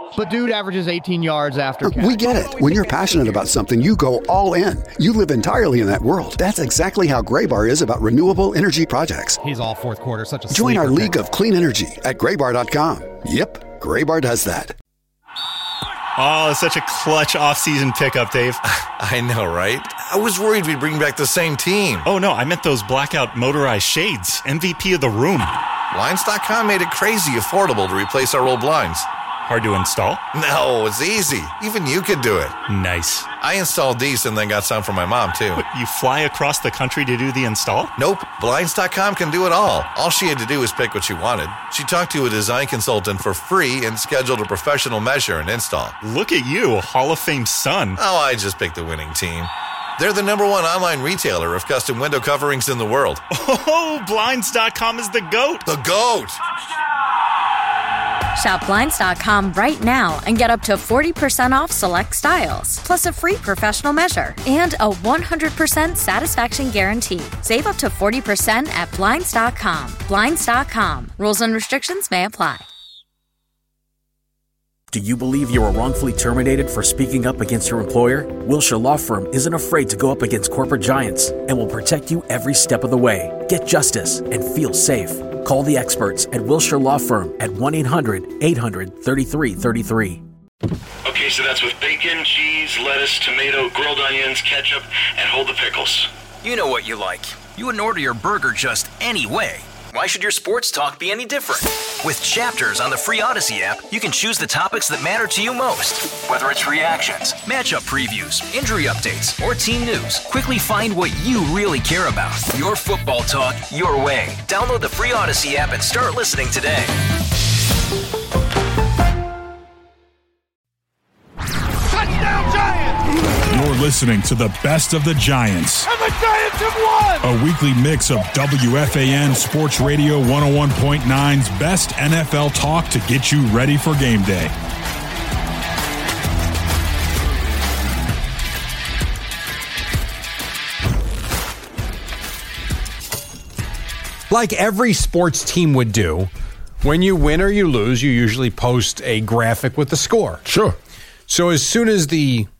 But dude averages 18 yards after catch. We get it. When you're passionate about something, you go all in. You live entirely in that world. That's exactly how Graybar is about renewable energy projects. He's all fourth quarter, such a Join our league of clean energy at graybar.com. Yep, Graybar does that. Oh, such a clutch off-season pickup, Dave. I know, right? I was worried we'd bring back the same team. Oh, no, I meant those blackout motorized shades. MVP of the room. Blinds.com made it crazy affordable to replace our old blinds. Hard to install? No, it's easy. Even you could do it. Nice. I installed these and then got some for my mom, too. What, you fly across the country to do the install? Nope. Blinds.com can do it all. All she had to do was pick what she wanted. She talked to a design consultant for free and scheduled a professional measure and install. Look at you, a Hall of Fame son. Oh, I just picked the winning team. They're the #1 online retailer of custom window coverings in the world. Oh, Blinds.com is the GOAT. The GOAT! Shop Blinds.com right now and get up to 40% off select styles, plus a free professional measure and a 100% satisfaction guarantee. Save up to 40% at Blinds.com. Blinds.com. Rules and restrictions may apply. Do you believe you were wrongfully terminated for speaking up against your employer? Wilshire Law Firm isn't afraid to go up against corporate giants and will protect you every step of the way. Get justice and feel safe. Call the experts at Wilshire Law Firm at 1-800-800-3333. Okay, so that's with bacon, cheese, lettuce, tomato, grilled onions, ketchup, and hold the pickles. You know what you like. You wouldn't order your burger just any way. Why should your sports talk be any different? With Chapters on the free Odyssey app, you can choose the topics that matter to you most. Whether it's reactions, matchup previews, injury updates, or team news, quickly find what you really care about. Your football talk, your way. Download the free Odyssey app and start listening today. Touchdown Giants! You're listening to the best of the Giants. And the Giants have won! A weekly mix of WFAN Sports Radio 101.9's best NFL talk to get you ready for game day. Like every sports team would do, when you win or you lose, you usually post a graphic with the score. Sure. So as soon as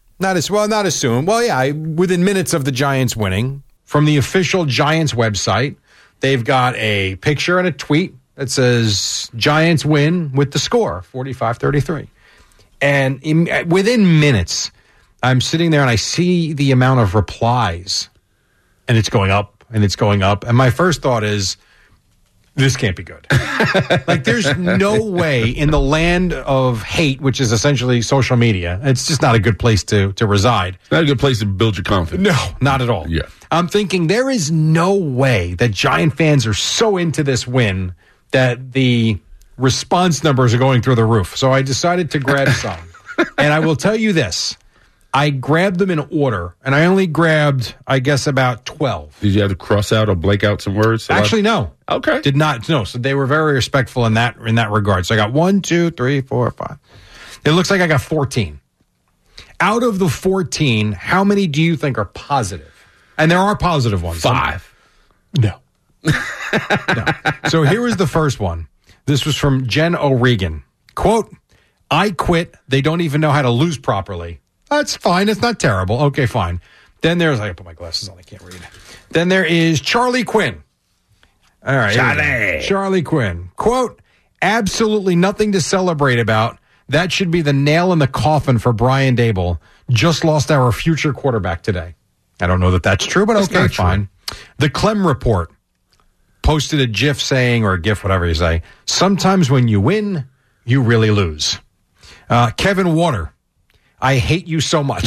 within minutes of the Giants winning, from the official Giants website, they've got a picture and a tweet that says Giants win with the score, 45-33. And within minutes, I'm sitting there and I see the amount of replies, and it's going up, and it's going up. And my first thought is, this can't be good. Like, there's no way in the land of hate, which is essentially social media, it's just not a good place to reside. It's not a good place to build your confidence. No, not at all. Yeah. I'm thinking there is no way that Giant fans are so into this win that the response numbers are going through the roof. So I decided to grab some. And I will tell you this. I grabbed them in order, and I only grabbed, I guess, about 12. Did you have to cross out or blank out some words? Actually, no. Okay. Did not. No. So they were very respectful in that regard. So I got 1, 2, 3, 4, 5. It looks like I got 14. Out of the 14, how many do you think are positive? And there are positive ones. 5. No. No. So here was the first one. This was from Jen O'Regan. Quote, I quit. They don't even know how to lose properly. That's fine. It's not terrible. Okay, fine. Then there's, I put my glasses on. I can't read. Then there is Charlie Quinn. All right. Charlie Quinn. Quote, absolutely nothing to celebrate about. That should be the nail in the coffin for Brian Daboll. Just lost our future quarterback today. I don't know that that's true, but okay, fine. The Clem Report posted a GIF saying, or a GIF, whatever you say, sometimes when you win, you really lose. Kevin Water. I hate you so much.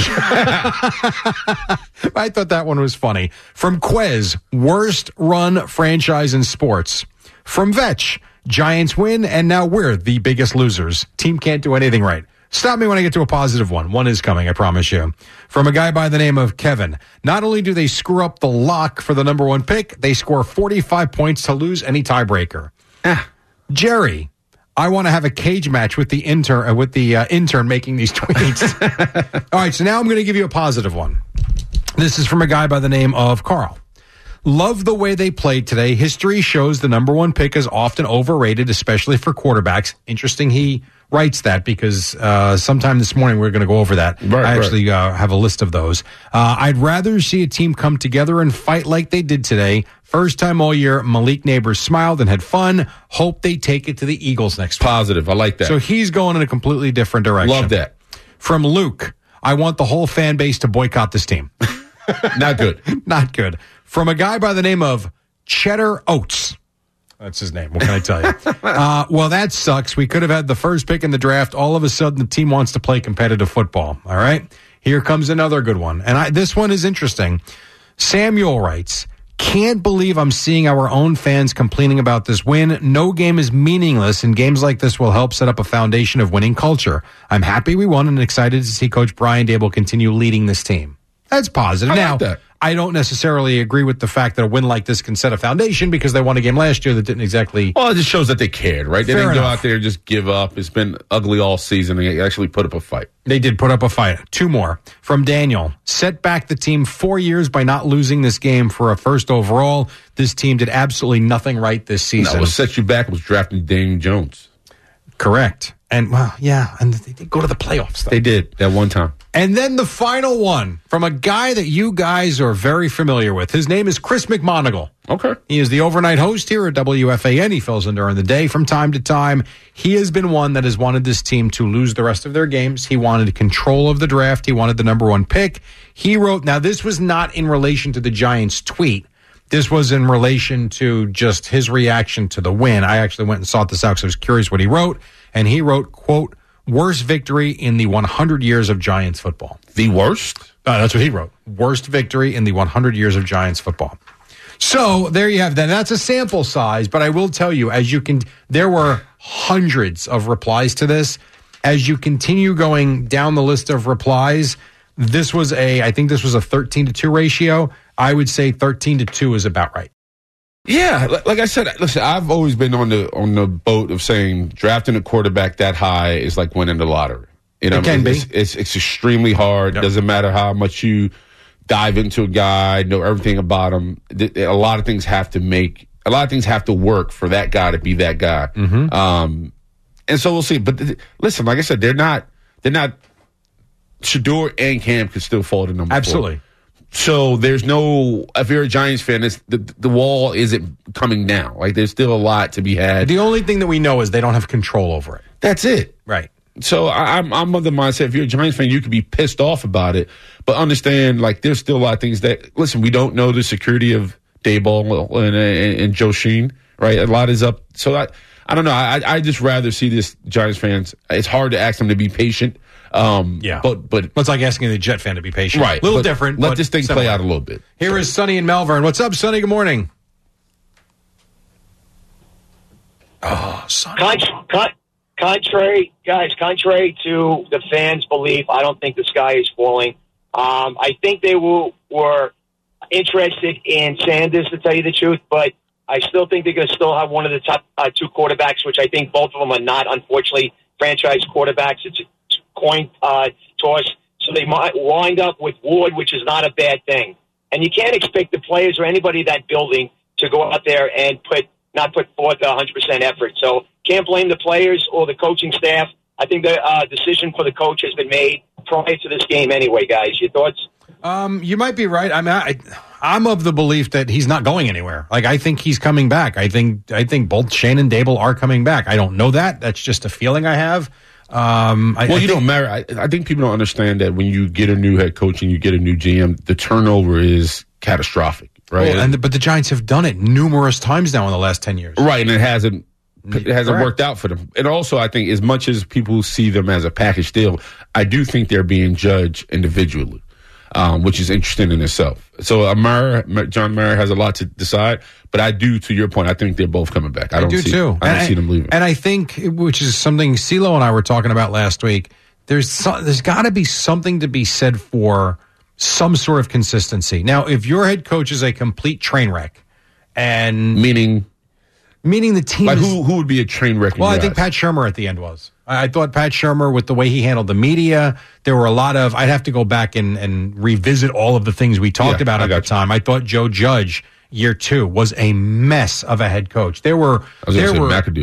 I thought that one was funny. From Quez, worst run franchise in sports. From Vetch, Giants win, and now we're the biggest losers. Team can't do anything right. Stop me when I get to a positive one. One is coming, I promise you. From a guy by the name of Kevin. Not only do they screw up the lock for the number 1 pick, they score 45 points to lose any tiebreaker. Jerry. I want to have a cage match with the intern making these tweets. All right, so now I'm going to give you a positive one. This is from a guy by the name of Carl. Love the way they played today. History shows the number 1 pick is often overrated, especially for quarterbacks. Interesting he writes that because sometime this morning we're going to go over that. I actually have a list of those. I'd rather see a team come together and fight like they did today. First time all year, Malik Neighbors smiled and had fun. Hope they take it to the Eagles next week. Positive. I like that. So he's going in a completely different direction. Love that. From Luke, I want the whole fan base to boycott this team. Not good. Not good. From a guy by the name of Cheddar Oats. That's his name. What can I tell you? Well, that sucks. We could have had the first pick in the draft. All of a sudden, the team wants to play competitive football. All right? Here comes another good one. And this one is interesting. Samuel writes, can't believe I'm seeing our own fans complaining about this win. No game is meaningless, and games like this will help set up a foundation of winning culture. I'm happy we won and excited to see Coach Brian Daboll continue leading this team. That's positive. Now, I don't necessarily agree with the fact that a win like this can set a foundation because they won a game last year that didn't exactly... Well, it just shows that they cared, right? They didn't go out there and just give up. It's been ugly all season. They actually put up a fight. They did put up a fight. Two more. From Daniel. Set back the team 4 years by not losing this game for a first overall. This team did absolutely nothing right this season. No, what set you back was drafting Daniel Jones. Correct. And, well, yeah, and they did go to the playoffs, though. They did, that one time. And then the final one from a guy that you guys are very familiar with. His name is Chris McMonagle. Okay. He is the overnight host here at WFAN. He fills in during the day from time to time. He has been one that has wanted this team to lose the rest of their games. He wanted control of the draft. He wanted the number one pick. He wrote, now this was not in relation to the Giants tweet. This was in relation to just his reaction to the win. I actually went and sought this out because I was curious what he wrote. And he wrote, quote, worst victory in the 100 years of Giants football. The worst? That's what he wrote. Worst victory in the 100 years of Giants football. So there you have that. That's a sample size, but I will tell you, there were hundreds of replies to this. As you continue going down the list of replies, I think this was a 13-2 ratio. I would say 13-2 is about right. Yeah, like I said, listen, I've always been on the boat of saying drafting a quarterback that high is like winning the lottery. You know, it can be. It's extremely hard. Yep. Doesn't matter how much you dive into a guy, know everything about him. A lot of things have to work for that guy to be that guy. Mm-hmm. And so we'll see. But listen, like I said, they're not. Shedeur and Cam could still fall to number 4. Absolutely. So there's no, if you're a Giants fan, the wall isn't coming down. Like there's still a lot to be had. The only thing that we know is they don't have control over it. That's it. Right. So I'm of the mindset, if you're a Giants fan, you could be pissed off about it, but understand, like, there's still a lot of things that, listen, we don't know the security of Daboll and Joe Sheen, right? A lot is up. So I don't know. I just rather see this Giants fans. It's hard to ask them to be patient. But it's like asking the Jet fan to be patient. Right. A little different. Let this thing play out a little bit. Here is Sonny in Malvern. What's up, Sonny? Good morning. Oh, Sonny. Contrary to the fans' belief, I don't think the sky is falling. I think they were interested in Sanders, to tell you the truth, but I still think they're going to still have one of the top 2 quarterbacks, which I think both of them are not, unfortunately, franchise quarterbacks. It's a coin toss, so they might wind up with Ward, which is not a bad thing. And you can't expect the players or anybody in that building to go out there and not put forth 100% effort. So can't blame the players or the coaching staff. I think the decision for the coach has been made prior to this game anyway, guys. Your thoughts? You might be right. I'm of the belief that he's not going anywhere. Like, I think he's coming back. I think both Shane and Daboll are coming back. I don't know that. That's just a feeling I have. Don't matter. I think people don't understand that when you get a new head coach and you get a new GM, the turnover is catastrophic, right? Well, but the Giants have done it numerous times now in the last 10 years. Right, and it hasn't worked out for them. And also, I think as much as people see them as a package deal, I do think they're being judged individually, which is interesting in itself. So John Mara has a lot to decide, but I do, to your point, I think they're both coming back. I don't see them leaving. And I think, which is something CeeLo and I were talking about last week, there's got to be something to be said for some sort of consistency. Now, if your head coach is a complete train wreck, and meaning the team, like who would be a train wreck? Well, I think Pat Shurmur at the end was. I thought Pat Shurmur, with the way he handled the media, there were a lot of. I'd have to go back and revisit all of the things we talked about at the time. I thought Joe Judge, year 2, was a mess of a head coach. McAdoo.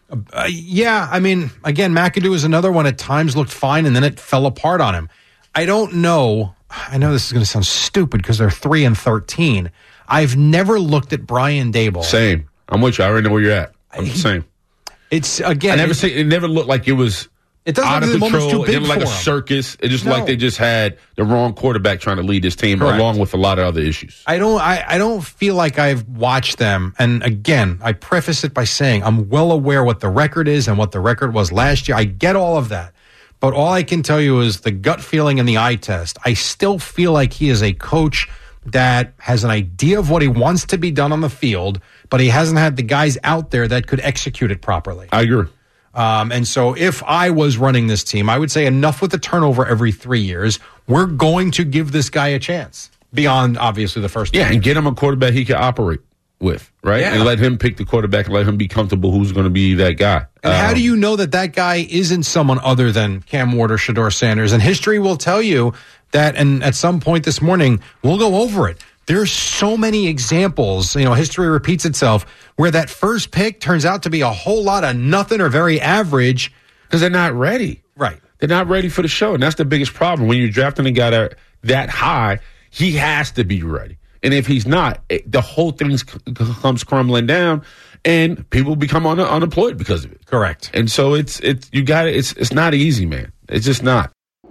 Yeah, I mean, again, McAdoo is another one at times looked fine, and then it fell apart on him. I don't know. I know this is going to sound stupid because they're 3-13. I've never looked at Brian Daboll. Same. I'm with you. I already know where you're at. I'm the same. It's, again... It never looked like it was it doesn't out of control. Too big it didn't look like a him. circus. It just like they just had the wrong quarterback trying to lead this team, Correct. along with a lot of other issues. I don't feel like I've watched them. And again, I preface it by saying I'm well aware what the record is and what the record was last year. I get all of that. But all I can tell you is the gut feeling and the eye test. I still feel like he is a coach that has an idea of what he wants to be done on the field, but he hasn't had the guys out there that could execute it properly. I agree. And so if I was running this team, I would say enough with the turnover every 3 years. We're going to give this guy a chance beyond, obviously, the first and get him a quarterback he can operate with, right? Yeah. And let him pick the quarterback and let him be comfortable who's going to be that guy. And how do you know that that guy isn't someone other than Cam Ward or Shedeur Sanders? And history will tell you that, and at some point this morning, we'll go over it. There's so many examples, history repeats itself, where that first pick turns out to be a whole lot of nothing or very average. Because they're not ready. Right. They're not ready for the show. And that's the biggest problem. When you're drafting a guy that high, he has to be ready. And if he's not, the whole thing comes crumbling down, and people become unemployed because of it. Correct. And so it's not easy, man. It's just not.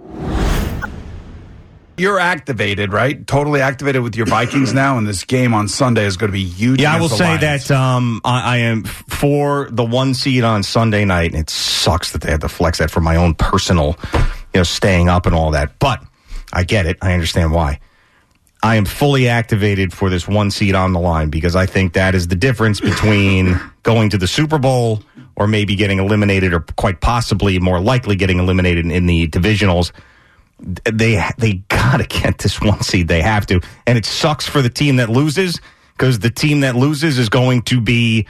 You're activated, right? Totally activated with your Vikings now, and this game on Sunday is going to be huge. Yeah, I will say Lions. that I am for the 1 seed on Sunday night, and it sucks that they had to flex that for my own personal, staying up and all that. But I get it. I understand why. I am fully activated for this 1 seed on the line because I think that is the difference between going to the Super Bowl or maybe getting eliminated or quite possibly more likely getting eliminated in the divisionals. They got to get this 1 seed. They have to. And it sucks for the team that loses because the team that loses is going to be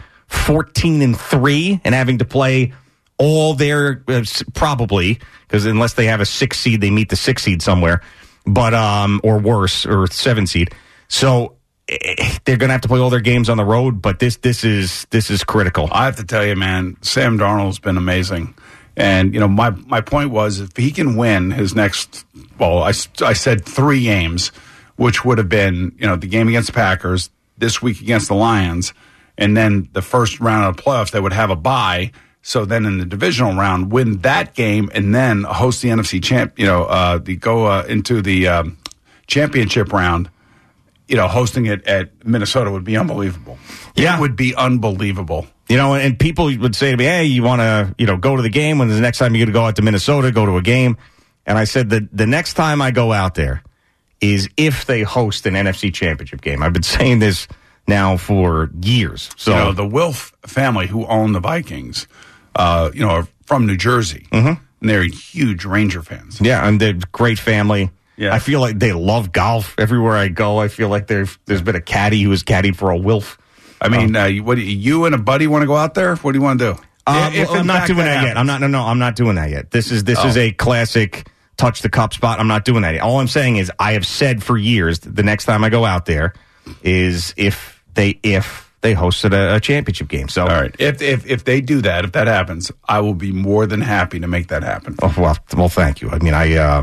14-3 and having to play all their probably because unless they have a 6 seed, they meet the 6 seed somewhere. But or worse, or 7 seed. So they're going to have to play all their games on the road. But this is critical. I have to tell you, man, Sam Darnold's been amazing. And my point was if he can win his next, I said 3 games, which would have been the game against the Packers, this week against the Lions, and then the first round of the playoffs, they would have a bye. So then in the divisional round, win that game and then host the NFC champ, go into the championship round, hosting it at Minnesota would be unbelievable. Yeah. It would be unbelievable. And people would say to me, hey, you want to, go to the game when the next time you're going to go out to Minnesota, go to a game. And I said that the next time I go out there is if they host an NFC championship game. I've been saying this now for years. So the Wilf family who own the Vikings, are from New Jersey. Mm-hmm. And they're huge Ranger fans. Yeah, and they're a great family. Yeah. I feel like they love golf. Everywhere I go, I feel like there's been a caddy who has caddied for a Wilf. I mean, you and a buddy want to go out there? What do you want to do? I'm not doing that yet. I'm not doing that yet. This is a classic touch the cup spot. I'm not doing that yet. All I'm saying is I have said for years the next time I go out there is if they hosted a championship game. So all right, if they do that, if that happens, I will be more than happy to make that happen. Oh, well, thank you. I mean,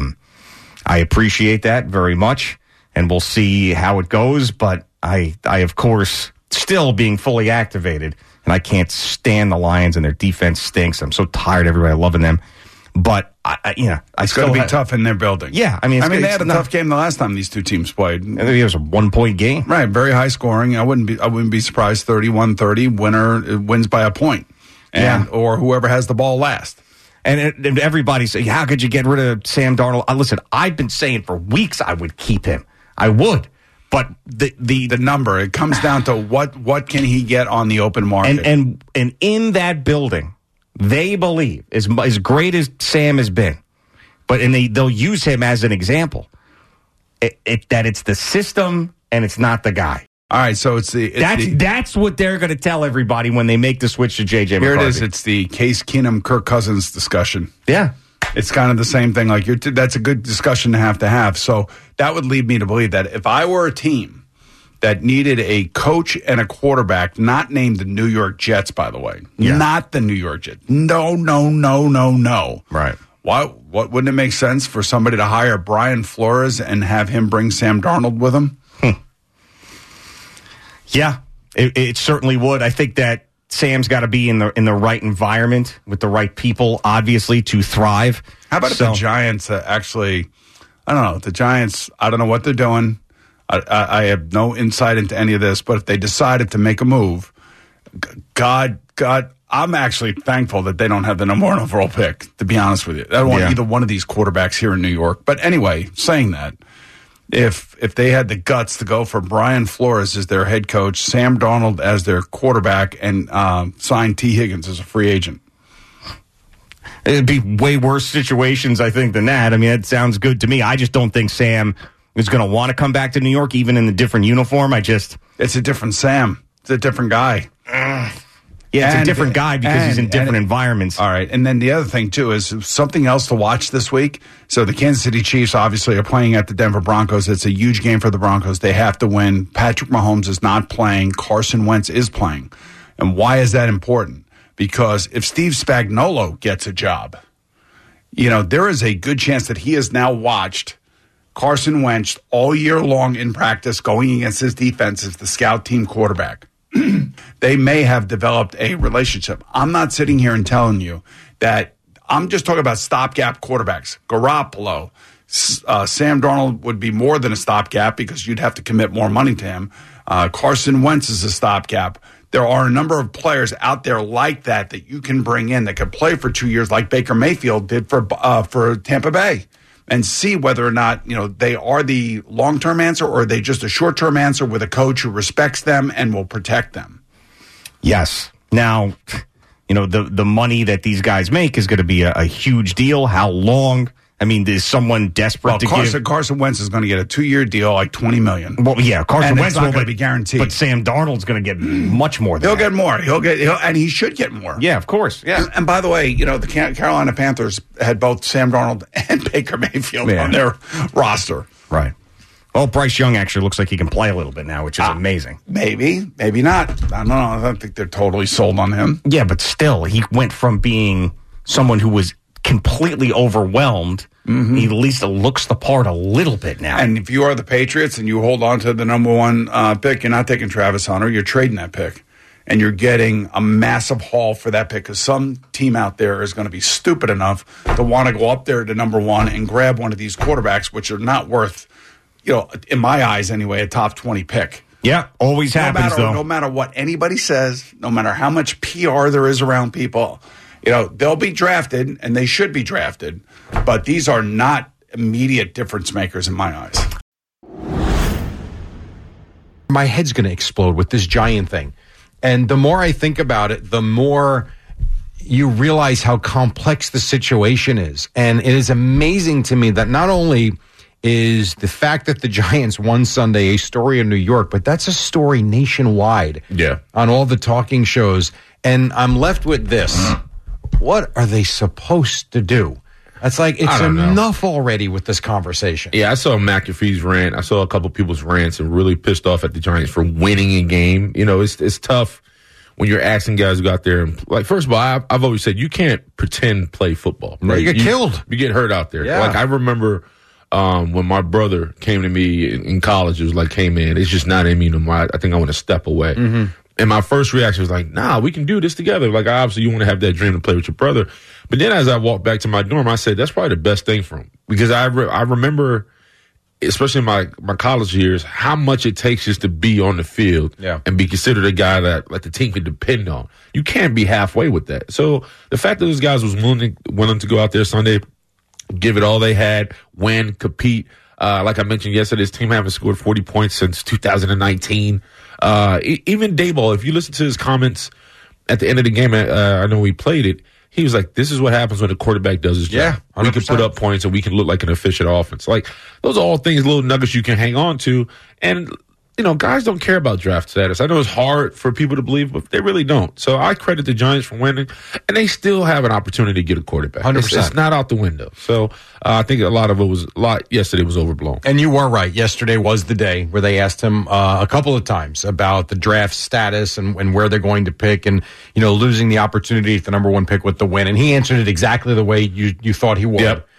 I appreciate that very much, and we'll see how it goes. But I of course still being fully activated, and I can't stand the Lions and their defense stinks. I'm so tired of everybody loving them. But it's going to be tough in their building. Yeah, I mean, they had a tough game the last time these two teams played. It was a 1-point game, right? Very high scoring. I wouldn't be surprised. 31-30, winner wins by a point, or whoever has the ball last. And everybody say, how could you get rid of Sam Darnold? Listen, I've been saying for weeks I would keep him. I would. But the number, it comes down to what can he get on the open market. And in that building, they believe, as great as Sam has been, they'll use him as an example, that it's the system and it's not the guy. All right, so that's what they're going to tell everybody when they make the switch to J.J. McCarthy. Here it is. It's the Case Keenum, Kirk Cousins discussion. Yeah. It's kind of the same thing. Like that's a good discussion to have. So that would lead me to believe that if I were a team that needed a coach and a quarterback, not named the New York Jets, by the way. Yeah. Not the New York Jets. No. Right. What wouldn't it make sense for somebody to hire Brian Flores and have him bring Sam Darnold with him? Yeah, it certainly would. I think that Sam's got to be in the right environment with the right people, obviously, to thrive. How about if the Giants actually, I don't know, the Giants, I don't know what they're doing. I have no insight into any of this, but if they decided to make a move, God, I'm actually thankful that they don't have the number 1 overall pick, to be honest with you. I don't want either one of these quarterbacks here in New York. But anyway, saying that, if they had the guts to go for Brian Flores as their head coach, Sam Darnold as their quarterback, and sign T. Higgins as a free agent. It'd be way worse situations, I think, than that. I mean, it sounds good to me. I just don't think Sam is going to want to come back to New York, even in the different uniform. It's a different Sam. It's a different guy. Yeah, it's a different guy because he's in different environments. All right. And then the other thing, too, is something else to watch this week. So the Kansas City Chiefs obviously are playing at the Denver Broncos. It's a huge game for the Broncos. They have to win. Patrick Mahomes is not playing. Carson Wentz is playing. And why is that important? Because if Steve Spagnuolo gets a job, there is a good chance that he has now watched Carson Wentz all year long in practice going against his defense as the scout team quarterback. They may have developed a relationship. I'm not sitting here and telling you that. I'm just talking about stopgap quarterbacks. Garoppolo, Sam Darnold would be more than a stopgap because you'd have to commit more money to him. Carson Wentz is a stopgap. There are a number of players out there like that you can bring in that could play for 2 years, like Baker Mayfield did for Tampa Bay, and see whether or not they are the long-term answer or are they just a short-term answer with a coach who respects them and will protect them. Yes. Now, the money that these guys make is going to be a huge deal. How long? I mean, is someone desperate to give? Carson Wentz is going to get a 2-year deal, like $20 million. Well, yeah, Carson Wentz will be guaranteed. But Sam Darnold's going to get much more than He'll that. get more. And he should get more. Yeah, of course. Yeah. And by the way, the Carolina Panthers had both Sam Darnold and Baker Mayfield on their roster. Right. Well, Bryce Young actually looks like he can play a little bit now, which is amazing. Maybe not. I don't know. I don't think they're totally sold on him. Yeah, but still, he went from being someone who was completely overwhelmed. Mm-hmm. He at least looks the part a little bit now. And if you are the Patriots and you hold on to the number 1 pick, you're not taking Travis Hunter. You're trading that pick. And you're getting a massive haul for that pick because some team out there is going to be stupid enough to want to go up there to number 1 and grab one of these quarterbacks, which are not worth, in my eyes anyway, a top 20 pick. Yeah, always happens, though. No matter what anybody says, no matter how much PR there is around people, they'll be drafted, and they should be drafted, but these are not immediate difference makers in my eyes. My head's going to explode with this Giant thing. And the more I think about it, the more you realize how complex the situation is. And it is amazing to me that not only is the fact that the Giants won Sunday a story in New York, but that's a story nationwide. Yeah. On all the talking shows. And I'm left with this. What are they supposed to do? It's like, it's enough already with this conversation. Yeah, I saw McAfee's rant. I saw a couple people's rants and really pissed off at the Giants for winning a game. It's tough when you're asking guys to go out there and, first of all, I've always said you can't pretend play football. Right? You get killed. You get hurt out there. Yeah. I remember when my brother came to me in college, it was like, hey, man, it's just not in me no more. I think I want to step away. Mm-hmm. And my first reaction was like, nah, we can do this together. Obviously, you want to have that dream to play with your brother. But then as I walked back to my dorm, I said, that's probably the best thing for him. Because I remember, especially in my college years, how much it takes just to be on the field and be considered a guy that the team can depend on. You can't be halfway with that. So the fact that those guys was willing to go out there Sunday, give it all they had, win, compete. Like I mentioned yesterday, this team haven't scored 40 points since 2019. Even Daboll, if you listen to his comments at the end of the game, I know we played it, he was like, this is what happens when a quarterback does his job. 100%. We can put up points and we can look like an efficient offense. Those are all things, little nuggets you can hang on to. And guys don't care about draft status. I know it's hard for people to believe, but they really don't. So I credit the Giants for winning, and they still have an opportunity to get a quarterback. 100%. It's not out the window. So I think a lot yesterday was overblown. And you were right. Yesterday was the day where they asked him a couple of times about the draft status and where they're going to pick and, losing the opportunity at the number 1 pick with the win. And he answered it exactly the way you thought he would. Yep.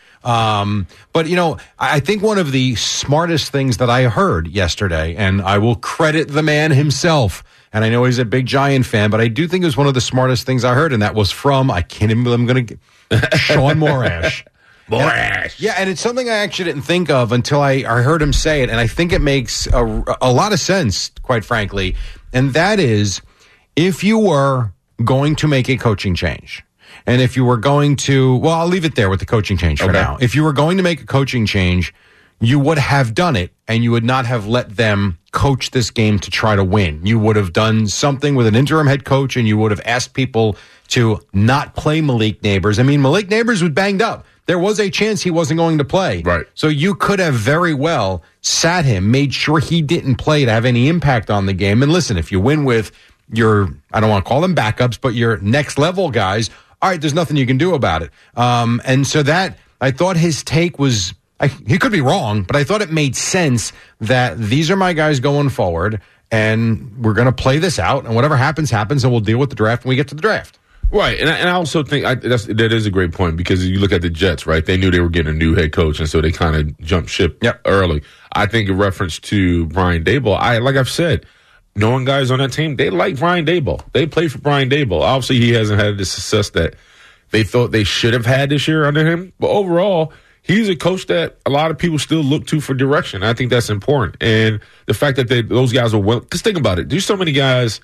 But I think one of the smartest things that I heard yesterday, and I will credit the man himself, and I know he's a big Giant fan, but I do think it was one of the smartest things I heard, and that was from, I'm going to Sean Morash. Morash. Yeah, and it's something I actually didn't think of until I heard him say it, and I think it makes a lot of sense, quite frankly, and that is, if you were going to make a coaching change, and if you were going to, well, I'll leave it there with the coaching change for now. If you were going to make a coaching change, you would have done it, and you would not have let them coach this game to try to win. You would have done something with an interim head coach, and you would have asked people to not play Malik Neighbors. I mean, Malik Neighbors was banged up. There was a chance he wasn't going to play. Right. So you could have very well sat him, made sure he didn't play to have any impact on the game. And listen, if you win with your, I don't want to call them backups, but your next level guys, all right, there's nothing you can do about it. And so that, I thought his take was, he could be wrong, but I thought it made sense that these are my guys going forward, and we're going to play this out, and whatever happens, happens, and we'll deal with the draft when we get to the draft. Right, and I also think that is a great point, because you look at the Jets, right? They knew they were getting a new head coach, and so they kind of jumped ship early. I think in reference to Brian Daboll, like I've said, knowing guys on that team, they like Brian Daboll. They play for Brian Daboll. Obviously, he hasn't had the success that they thought they should have had this year under him. But overall, he's a coach that a lot of people still look to for direction. I think that's important. And the fact that those guys are well, because think about it. There's so many guys,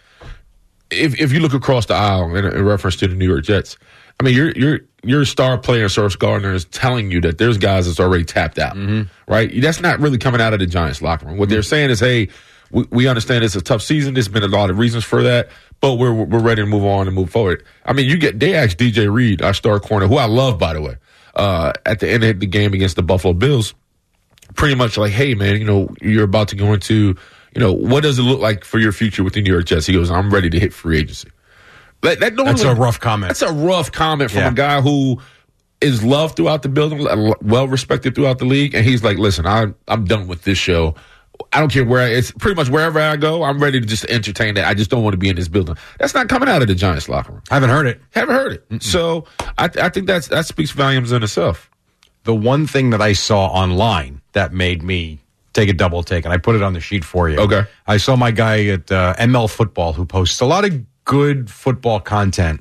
if you look across the aisle in reference to the New York Jets, I mean, your star player, Sauce Gardner, is telling you that there's guys that's already tapped out, right? That's not really coming out of the Giants locker room. What they're saying is, hey, we understand it's a tough season. There's been a lot of reasons for that, but we're ready to move on and move forward. I mean, they asked DJ Reed, our star corner, who I love, by the way, at the end of the game against the Buffalo Bills, pretty much like, hey, man, you're about to go into, what does it look like for your future with the New York Jets? He goes, I'm ready to hit free agency. That's a rough comment. That's a rough comment from a guy who is loved throughout the building, well-respected throughout the league, and he's like, listen, I'm done with this show. I don't care where it's pretty much wherever I go, I'm ready to just entertain that. I just don't want to be in this building. That's not coming out of the Giants locker room. I haven't heard it. Mm-mm. So I think that speaks volumes in itself. The one thing that I saw online that made me take a double take, and I put it on the sheet for you. Okay. I saw my guy at ML Football, who posts a lot of good football content.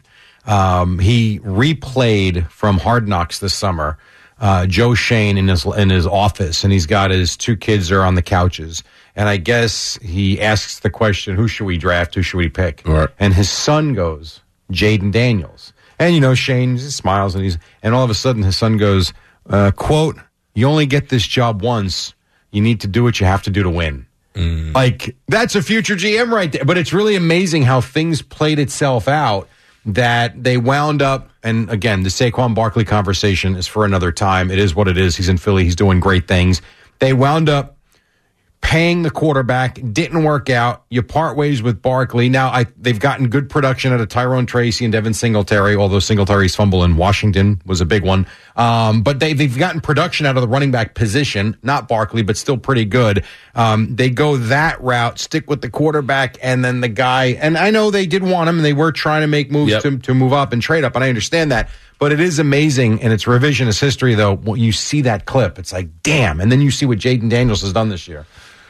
He replayed from Hard Knocks this summer. Joe Shane in his office, and he's got his 2 kids there on the couches. And I guess he asks the question, who should we draft? Who should we pick? Right. And his son goes, Jaden Daniels. And, Shane just smiles, and all of a sudden his son goes, quote, you only get this job once. You need to do what you have to do to win. Like, that's a future GM right there. But it's really amazing how things played itself out, that they wound up, and again, the Saquon Barkley conversation is for another time. It is what it is. He's in Philly. He's doing great things. They wound up paying the quarterback. Didn't work out. You part ways with Barkley. Now, they've gotten good production out of Tyrone Tracy and Devin Singletary, although Singletary's fumble in Washington was a big one. But they've gotten production out of the running back position. Not Barkley, but still pretty good. They go that route, stick with the quarterback, and then the guy. And I know they did want him, and they were trying to make moves to move up and trade up, and I understand that. But it is amazing, and it's revisionist history, though, when you see that clip. It's like, damn. And then you see what Jaden Daniels has done this year.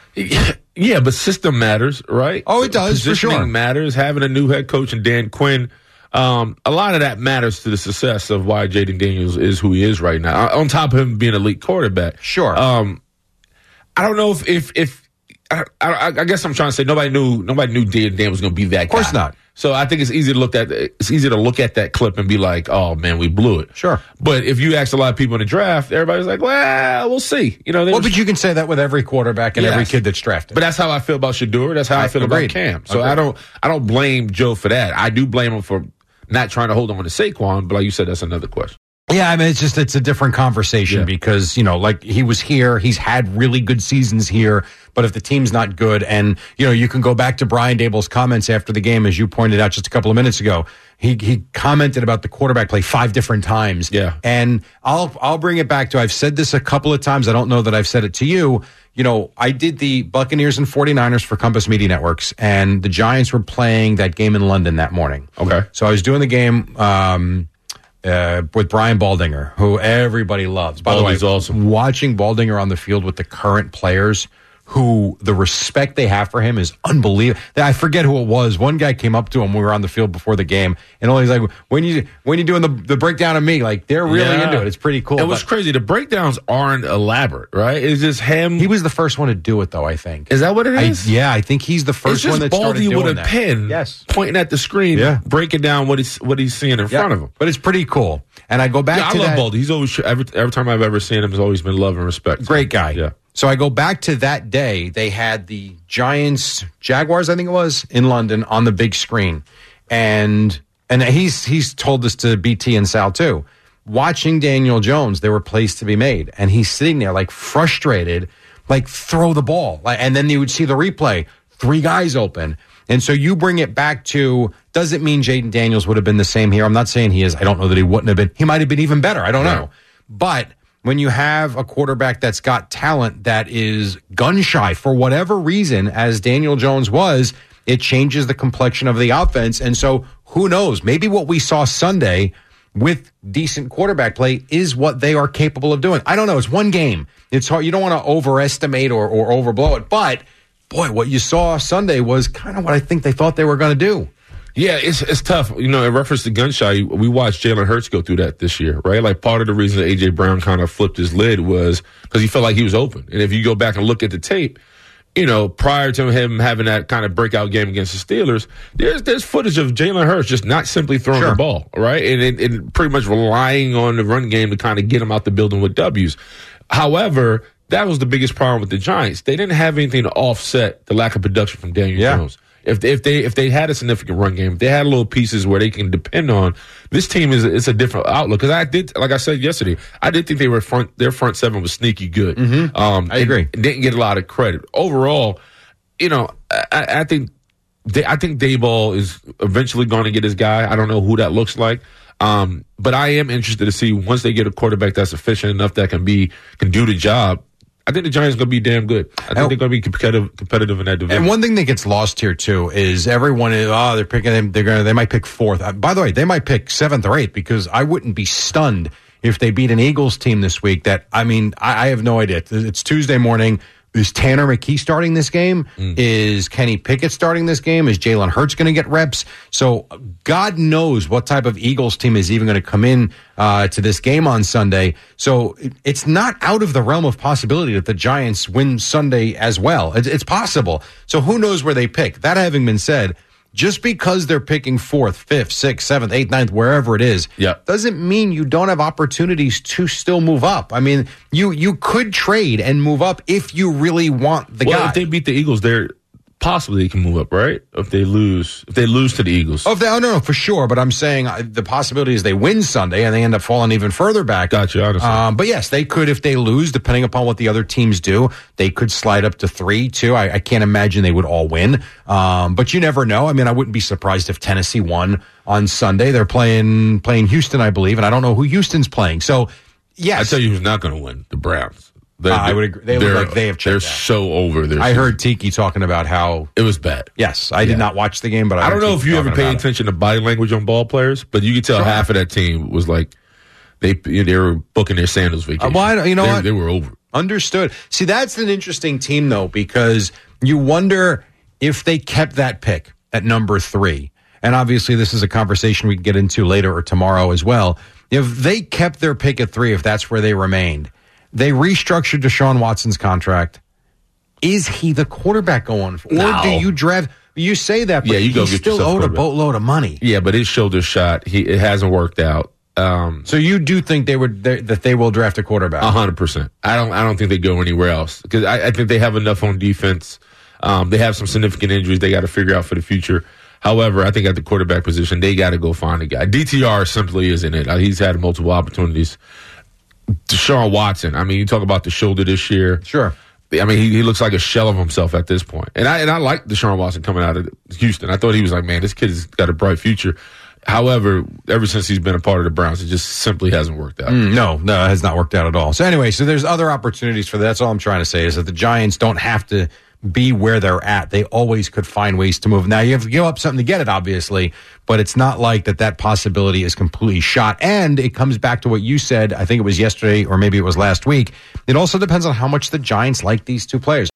Yeah, but system matters, right? Oh, it does, for sure. Positioning matters. Having a new head coach in Dan Quinn, a lot of that matters to the success of why Jaden Daniels is who he is right now. On top of him being an elite quarterback. Sure. I don't know if I guess I'm trying to say nobody knew Jaden Daniels was going to be that guy. Of course not. So I think it's easy to look at that clip and be like, oh man, we blew it. Sure. But if you ask a lot of people in the draft, everybody's like, well, we'll see. But you can say that with every quarterback and every kid that's drafted. But that's how I feel about Shedeur. That's how I feel about Cam. So I don't blame Joe for that. I do blame him for not trying to hold on to Saquon, but like you said, that's another question. Yeah, I mean, it's a different conversation because, like he was here, he's had really good seasons here, but if the team's not good and, you can go back to Brian Daboll's comments after the game, as you pointed out just a couple of minutes ago, he commented about the quarterback play 5 different times. Yeah. And I'll bring it back to, I've said this a couple of times. I don't know that I've said it to you. I did the Buccaneers and 49ers for Compass Media Networks, and the Giants were playing that game in London that morning. Okay. So I was doing the game, with Brian Baldinger, who everybody loves. By the way, awesome. Watching Baldinger on the field with the current players, who the respect they have for him is unbelievable. I forget who it was. One guy came up to him when we were on the field before the game, and he's like, when you doing the breakdown of me? Like, they're really into it. It's pretty cool. It was crazy. The breakdowns aren't elaborate, right? It's just him. He was the first one to do it, though, I think. Is that what it is? I think he's the first one that started doing Baldy that. with a pen, pointing at the screen, breaking down what he's seeing in front of him. But it's pretty cool. And I go back to I love Baldy. He's always, every time I've ever seen him, has always been love and respect. Great guy. Yeah. So I go back to that day. They had the Jaguars, I think it was, in London on the big screen. And he's told this to BT and Sal too. Watching Daniel Jones, there were plays to be made. And he's sitting there like frustrated, like throw the ball. And then you would see the replay, 3 guys open. And so you bring it back to, doesn't mean Jaden Daniels would have been the same here. I'm not saying he is. I don't know that he wouldn't have been. He might have been even better. I don't know. But when you have a quarterback that's got talent that is gun shy for whatever reason, as Daniel Jones was, it changes the complexion of the offense. And so who knows? Maybe what we saw Sunday with decent quarterback play is what they are capable of doing. I don't know. It's one game. It's hard. You don't want to overestimate or overblow it. But boy, what you saw Sunday was kind of what I think they thought they were going to do. Yeah, it's tough. In reference to gun shy, we watched Jalen Hurts go through that this year, right? Like, part of the reason that A.J. Brown kind of flipped his lid was because he felt like he was open. And if you go back and look at the tape, prior to him having that kind of breakout game against the Steelers, there's footage of Jalen Hurts just not simply throwing the ball, right? And pretty much relying on the run game to kind of get him out the building with W's. However, that was the biggest problem with the Giants. They didn't have anything to offset the lack of production from Daniel Jones. If they had a significant run game, if they had little pieces where they can depend on, this team it's a different outlook. Because like I said yesterday, I did think their front seven was sneaky good. Mm-hmm. I agree. Didn't get a lot of credit overall. I think Daboll is eventually going to get his guy. I don't know who that looks like. But I am interested to see, once they get a quarterback that's efficient enough that can do the job, I think the Giants are going to be damn good. I think they're going to be competitive in that division. And one thing that gets lost here too is everyone is, they're picking them. They might pick 4th. By the way, they might pick 7th or 8th, because I wouldn't be stunned if they beat an Eagles team this week. I have no idea. It's Tuesday morning. Is Tanner McKee starting this game? Is Kenny Pickett starting this game? Is Jalen Hurts going to get reps? So God knows what type of Eagles team is even going to come in to this game on Sunday. So it's not out of the realm of possibility that the Giants win Sunday as well. It's possible. So who knows where they pick? That having been said, just because they're picking 4th, 5th, 6th, 7th, 8th, 9th, wherever it is, doesn't mean you don't have opportunities to still move up. I mean, you could trade and move up if you really want the guy. If they beat the Eagles, possibly they can move up, right? If they lose to the Eagles. No, for sure. But I'm saying the possibility is they win Sunday and they end up falling even further back. Gotcha, honestly. But yes, they could, if they lose, depending upon what the other teams do, they could slide up to 3, 2. I can't imagine they would all win. But you never know. I mean, I wouldn't be surprised if Tennessee won on Sunday. They're playing Houston, I believe, and I don't know who Houston's playing. So, yes. I tell you who's not going to win: the Browns. I would agree. They look like they have checked They're out. so over this. I heard Tiki talking about how it was bad. Yes, I did not watch the game, but I don't know if you ever pay attention to body language on ball players, but you could tell half of that team was like they were booking their sandals vacation. What? They were over. Understood. See, that's an interesting team though, because you wonder if they kept that pick at number 3. And obviously, this is a conversation we can get into later or tomorrow as well. If they kept their pick at 3, if that's where they remained. They restructured Deshaun Watson's contract. Is he the quarterback going for? Or do you draft? You say that, but you go he's still owed a boatload of money. Yeah, but his shoulder shot, it hasn't worked out. So you do think they will draft a quarterback? 100%. I don't think they go anywhere else, because I think they have enough on defense. They have some significant injuries they got to figure out for the future. However, I think at the quarterback position, they got to go find a guy. DTR simply isn't it. He's had multiple opportunities. Deshaun Watson, I mean, you talk about the shoulder this year. Sure. I mean, he looks like a shell of himself at this point. And I like Deshaun Watson coming out of Houston. I thought he was like, man, this kid's got a bright future. However, ever since he's been a part of the Browns, it just simply hasn't worked out. No, it has not worked out at all. So anyway, there's other opportunities for that. That's all I'm trying to say is that the Giants don't have to be where they're at. They always could find ways to move. Now, you have to give up something to get it, obviously, but it's not like that possibility is completely shot. And it comes back to what you said, I think it was yesterday or maybe it was last week. It also depends on how much the Giants like these two players.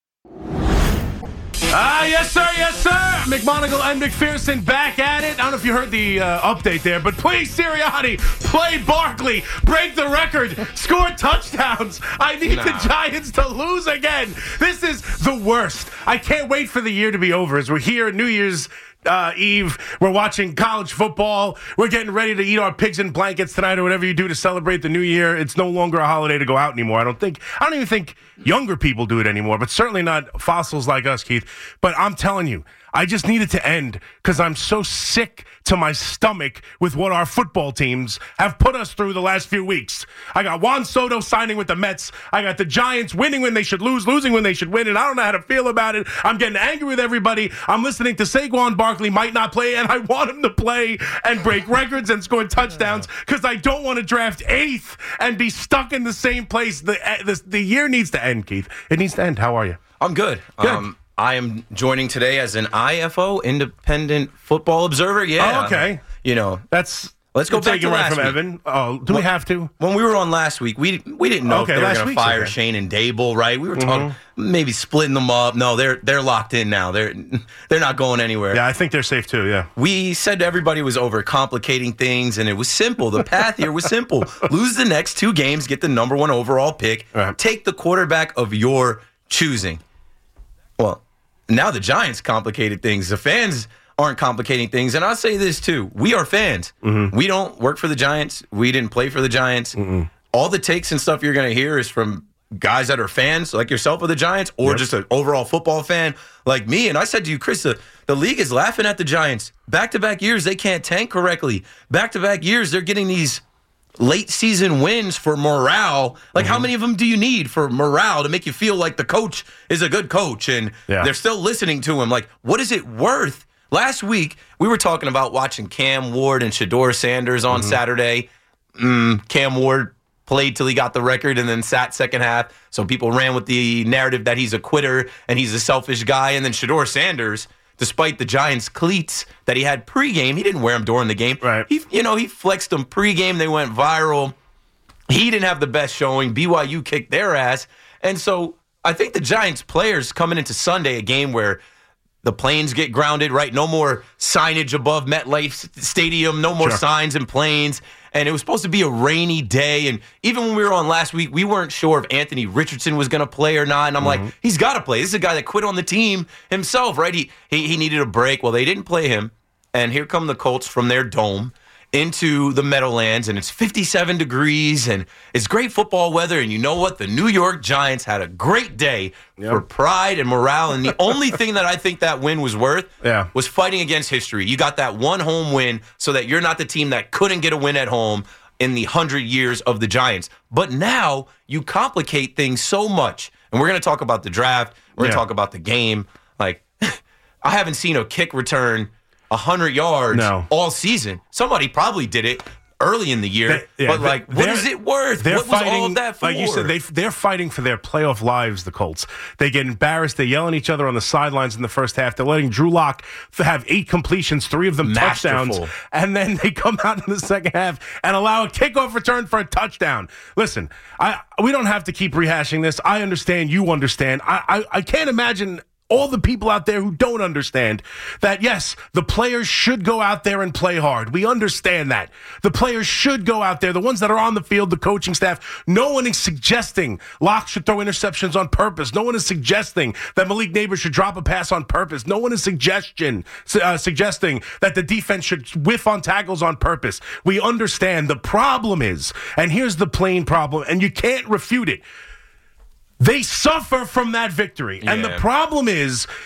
Yes, sir. Yes, sir. McMonagle and McPherson back at it. I don't know if you heard the update there, but please, Sirianni, play Barkley, break the record, score touchdowns. I need the Giants to lose again. This is the worst. I can't wait for the year to be over as we're here at New Year's Eve. We're watching college football. We're getting ready to eat our pigs in blankets tonight or whatever you do to celebrate the new year. It's no longer a holiday to go out anymore. I don't even think younger people do it anymore, but certainly not fossils like us, Keith. But I'm telling you, I just need it to end because I'm so sick to my stomach with what our football teams have put us through the last few weeks. I got Juan Soto signing with the Mets. I got the Giants winning when they should lose, losing when they should win, and I don't know how to feel about it. I'm getting angry with everybody. I'm listening to Saquon Barkley might not play, and I want him to play and break records and score touchdowns because I don't want to draft 8th and be stuck in the same place. The year needs to end, Keith. It needs to end. How are you? I'm good. I am joining today as an IFO, Independent Football Observer. Yeah. Oh, okay. Let's go back to right last from week. Evan. Oh, do we have to? When we were on last week, we didn't know if they were going to fire Shane and Dable, right? We were talking maybe splitting them up. No, they're locked in now. They're not going anywhere. Yeah, I think they're safe too. Yeah. We said everybody was overcomplicating things, and it was simple. The path here was simple: lose the next 2 games, get the number 1 overall pick, take the quarterback of your choosing. Well, now the Giants complicated things. The fans aren't complicating things. And I'll say this, too. We are fans. Mm-hmm. We don't work for the Giants. We didn't play for the Giants. Mm-mm. All the takes and stuff you're going to hear is from guys that are fans like yourself of the Giants or just an overall football fan like me. And I said to you, Chris, the league is laughing at the Giants. Back-to-back years, they can't tank correctly. Back-to-back years, they're getting these late season wins for morale. Like, how many of them do you need for morale to make you feel like the coach is a good coach and they're still listening to him? Like, what is it worth? Last week, we were talking about watching Cam Ward and Shedeur Sanders on Saturday. Cam Ward played till he got the record and then sat second half. So people ran with the narrative that he's a quitter and he's a selfish guy. And then Shedeur Sanders, despite the Giants' cleats that he had pregame, he didn't wear them during the game. Right. He flexed them pregame. They went viral. He didn't have the best showing. BYU kicked their ass. And so I think the Giants players coming into Sunday, a game where the planes get grounded, right? No more signage above MetLife Stadium. No more signs and planes. And it was supposed to be a rainy day. And even when we were on last week, we weren't sure if Anthony Richardson was going to play or not. And I'm like, he's got to play. This is a guy that quit on the team himself, right? He needed a break. Well, they didn't play him. And here come the Colts from their dome into the Meadowlands, and it's 57 degrees, and it's great football weather. And you know what? The New York Giants had a great day for pride and morale. And the only thing that I think that win was worth was fighting against history. You got that one home win so that you're not the team that couldn't get a win at home in the 100 years of the Giants. But now you complicate things so much. And we're going to talk about the draft. We're going to talk about the game. Like, I haven't seen a kick return 100 yards all season. Somebody probably did it early in the year, but what is it worth? What was all of that for? Like you said, they're fighting for their playoff lives, the Colts. They get embarrassed. They're yelling at each other on the sidelines in the first half. They're letting Drew Lock have 8 completions, 3 of them touchdowns, and then they come out in the second half and allow a kickoff return for a touchdown. Listen, we don't have to keep rehashing this. I understand. You understand. I can't imagine all the people out there who don't understand that, yes, the players should go out there and play hard. We understand that. The players should go out there, the ones that are on the field, the coaching staff. No one is suggesting Locke should throw interceptions on purpose. No one is suggesting that Malik Neighbors should drop a pass on purpose. No one is suggesting that the defense should whiff on tackles on purpose. We understand. The problem is, and here's the plain problem, and you can't refute it, they suffer from that victory. And the problem is,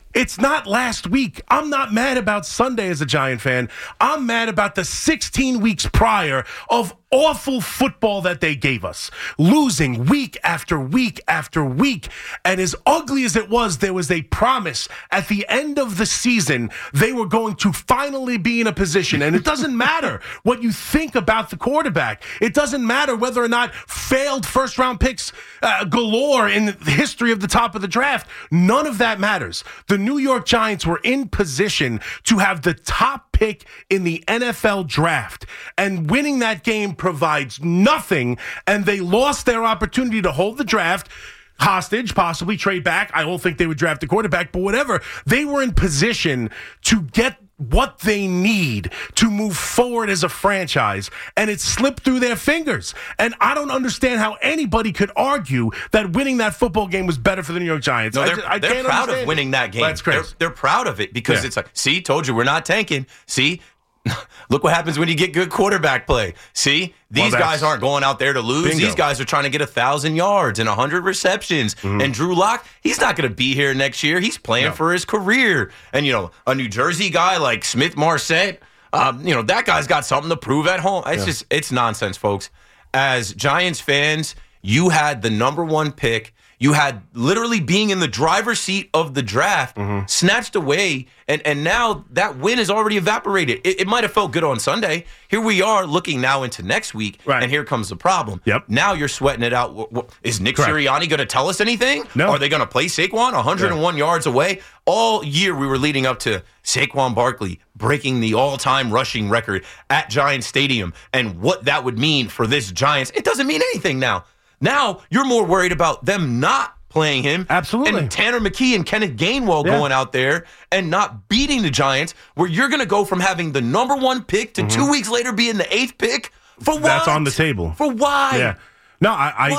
It's not last week. I'm not mad about Sunday as a Giant fan. I'm mad about the 16 weeks prior of awful football that they gave us. Losing week after week after week. And as ugly as it was, there was a promise at the end of the season they were going to finally be in a position. And it doesn't matter what you think about the quarterback. It doesn't matter whether or not failed first-round picks galore in the history of the top of the draft. None of that matters. The New York Giants were in position to have the top pick in the NFL draft. And winning that game provides nothing, and they lost their opportunity to hold the draft hostage, possibly trade back. I don't think they would draft a quarterback, but whatever. They were in position to get what they need to move forward as a franchise, and it slipped through their fingers. And I don't understand how anybody could argue that winning that football game was better for the New York Giants. No, they're proud of winning that game. That's crazy. They're proud of it because it's like, see, told you we're not tanking. See, look what happens when you get good quarterback play. See, these guys aren't going out there to lose. Bingo. These guys are trying to get 1,000 yards and 100 receptions. Mm-hmm. And Drew Lock, he's not going to be here next year. He's playing for his career. And, a New Jersey guy like Smith Marset, that guy's got something to prove at home. It's nonsense, folks. As Giants fans, you had the number one pick. You had literally being in the driver's seat of the draft snatched away, and now that win is already evaporated. It might have felt good on Sunday. Here we are looking now into next week, and here comes the problem. Now you're sweating it out. Is Nick Sirianni going to tell us anything? No. Are they going to play Saquon 101 yards away? All year we were leading up to Saquon Barkley breaking the all-time rushing record at Giants Stadium and what that would mean for this Giants. It doesn't mean anything now. Now you're more worried about them not playing him. Absolutely. And Tanner McKee and Kenneth Gainwell going out there and not beating the Giants, where you're going to go from having the number one pick to 2 weeks later being the 8th pick. For what? That's on the table. For why? Yeah. No,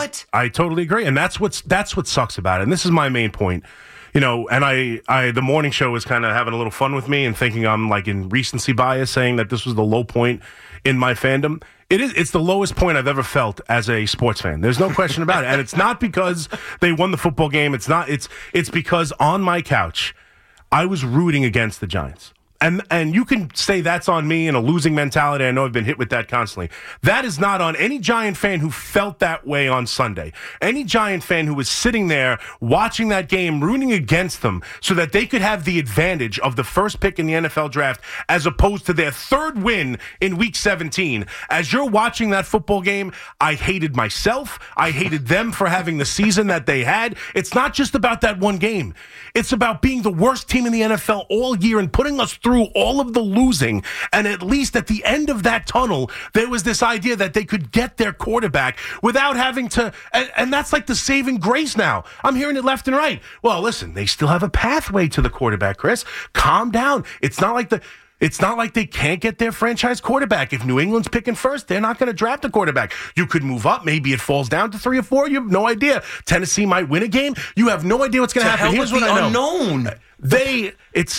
I totally agree. And that's what sucks about it. And this is my main point. And the morning show was kind of having a little fun with me and thinking I'm like in recency bias, saying that this was the low point in my fandom. It's the lowest point I've ever felt as a sports fan. There's no question about it. And it's not because they won the football game. It's because on my couch, I was rooting against the Giants. And you can say that's on me and a losing mentality. I know I've been hit with that constantly. That is not on any Giant fan who felt that way on Sunday. Any Giant fan who was sitting there watching that game, rooting against them so that they could have the advantage of the first pick in the NFL draft as opposed to their third win in Week 17. As you're watching that football game, I hated myself. I hated them for having the season that they had. It's not just about that one game. It's about being the worst team in the NFL all year and putting us through all of the losing, and at least at the end of that tunnel, there was this idea that they could get their quarterback without having to, and that's like the saving grace now. I'm hearing it left and right. Well, listen, they still have a pathway to the quarterback, Chris. Calm down. It's not like they can't get their franchise quarterback. If New England's picking first, they're not going to draft a quarterback. You could move up. Maybe it falls down to 3 or 4. You have no idea. Tennessee might win a game. You have no idea what's going to happen. Here's what I know. Unknown. They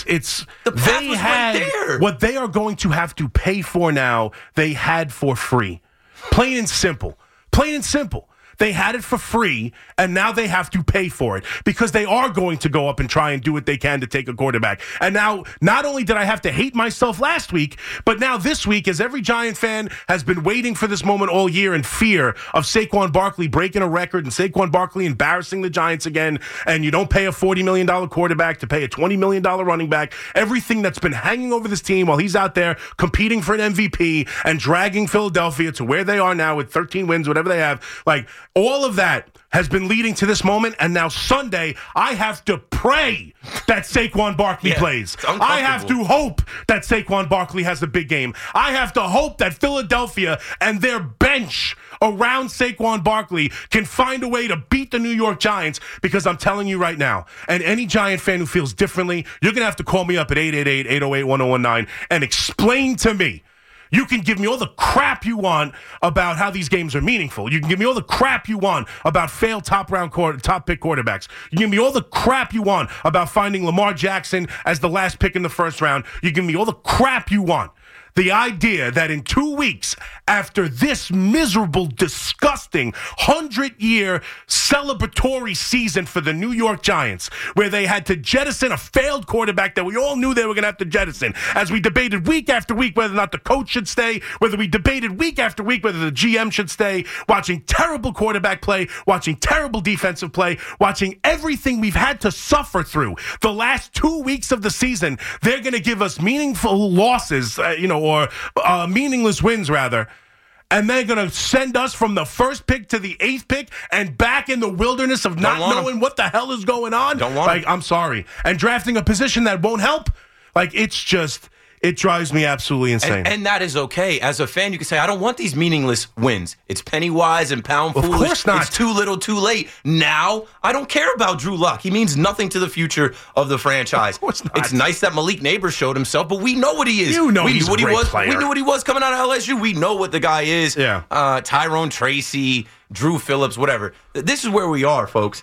had right what they are going to have to pay for now. They had for free. Plain and simple. Plain and simple. They had it for free, and now they have to pay for it because they are going to go up and try and do what they can to take a quarterback. And now, not only did I have to hate myself last week, but now this week, as every Giant fan has been waiting for this moment all year in fear of Saquon Barkley breaking a record and Saquon Barkley embarrassing the Giants again, and you don't pay a $40 million quarterback to pay a $20 million running back, everything that's been hanging over this team while he's out there competing for an MVP and dragging Philadelphia to where they are now with 13 wins, whatever they have, like, all of that has been leading to this moment, and now Sunday, I have to pray that Saquon Barkley plays. I have to hope that Saquon Barkley has a big game. I have to hope that Philadelphia and their bench around Saquon Barkley can find a way to beat the New York Giants, because I'm telling you right now, and any Giant fan who feels differently, you're going to have to call me up at 888-808-1019 and explain to me. You can give me all the crap you want about how these games are meaningful. You can give me all the crap you want about failed top pick quarterbacks. You can give me all the crap you want about finding Lamar Jackson as the last pick in the first round. You can give me all the crap you want. The idea that in 2 weeks, after this miserable, disgusting 100-year celebratory season for the New York Giants, where they had to jettison a failed quarterback that we all knew they were going to have to jettison, as we debated week after week whether or not the coach should stay, whether we debated week after week whether the GM should stay, watching terrible quarterback play, watching terrible defensive play, watching everything we've had to suffer through the last 2 weeks of the season, they're going to give us meaningful losses, or meaningless wins, rather. And they're going to send us from the first pick to the 8th pick and back in the wilderness of not knowing what the hell is going on. Don't want I'm sorry. And drafting a position that won't help. It drives me absolutely insane. And that is okay. As a fan, you can say, I don't want these meaningless wins. It's penny wise and pound foolish. Of course not. It's too little, too late. Now, I don't care about Drew Luck. He means nothing to the future of the franchise. Of course not. It's nice that Malik Neighbors showed himself, but we know what he is. You know we he's knew what a great he was. player. We knew what he was coming out of LSU. We know what the guy is. Yeah. Tyrone Tracy, Drew Phillips, whatever. This is where we are, folks.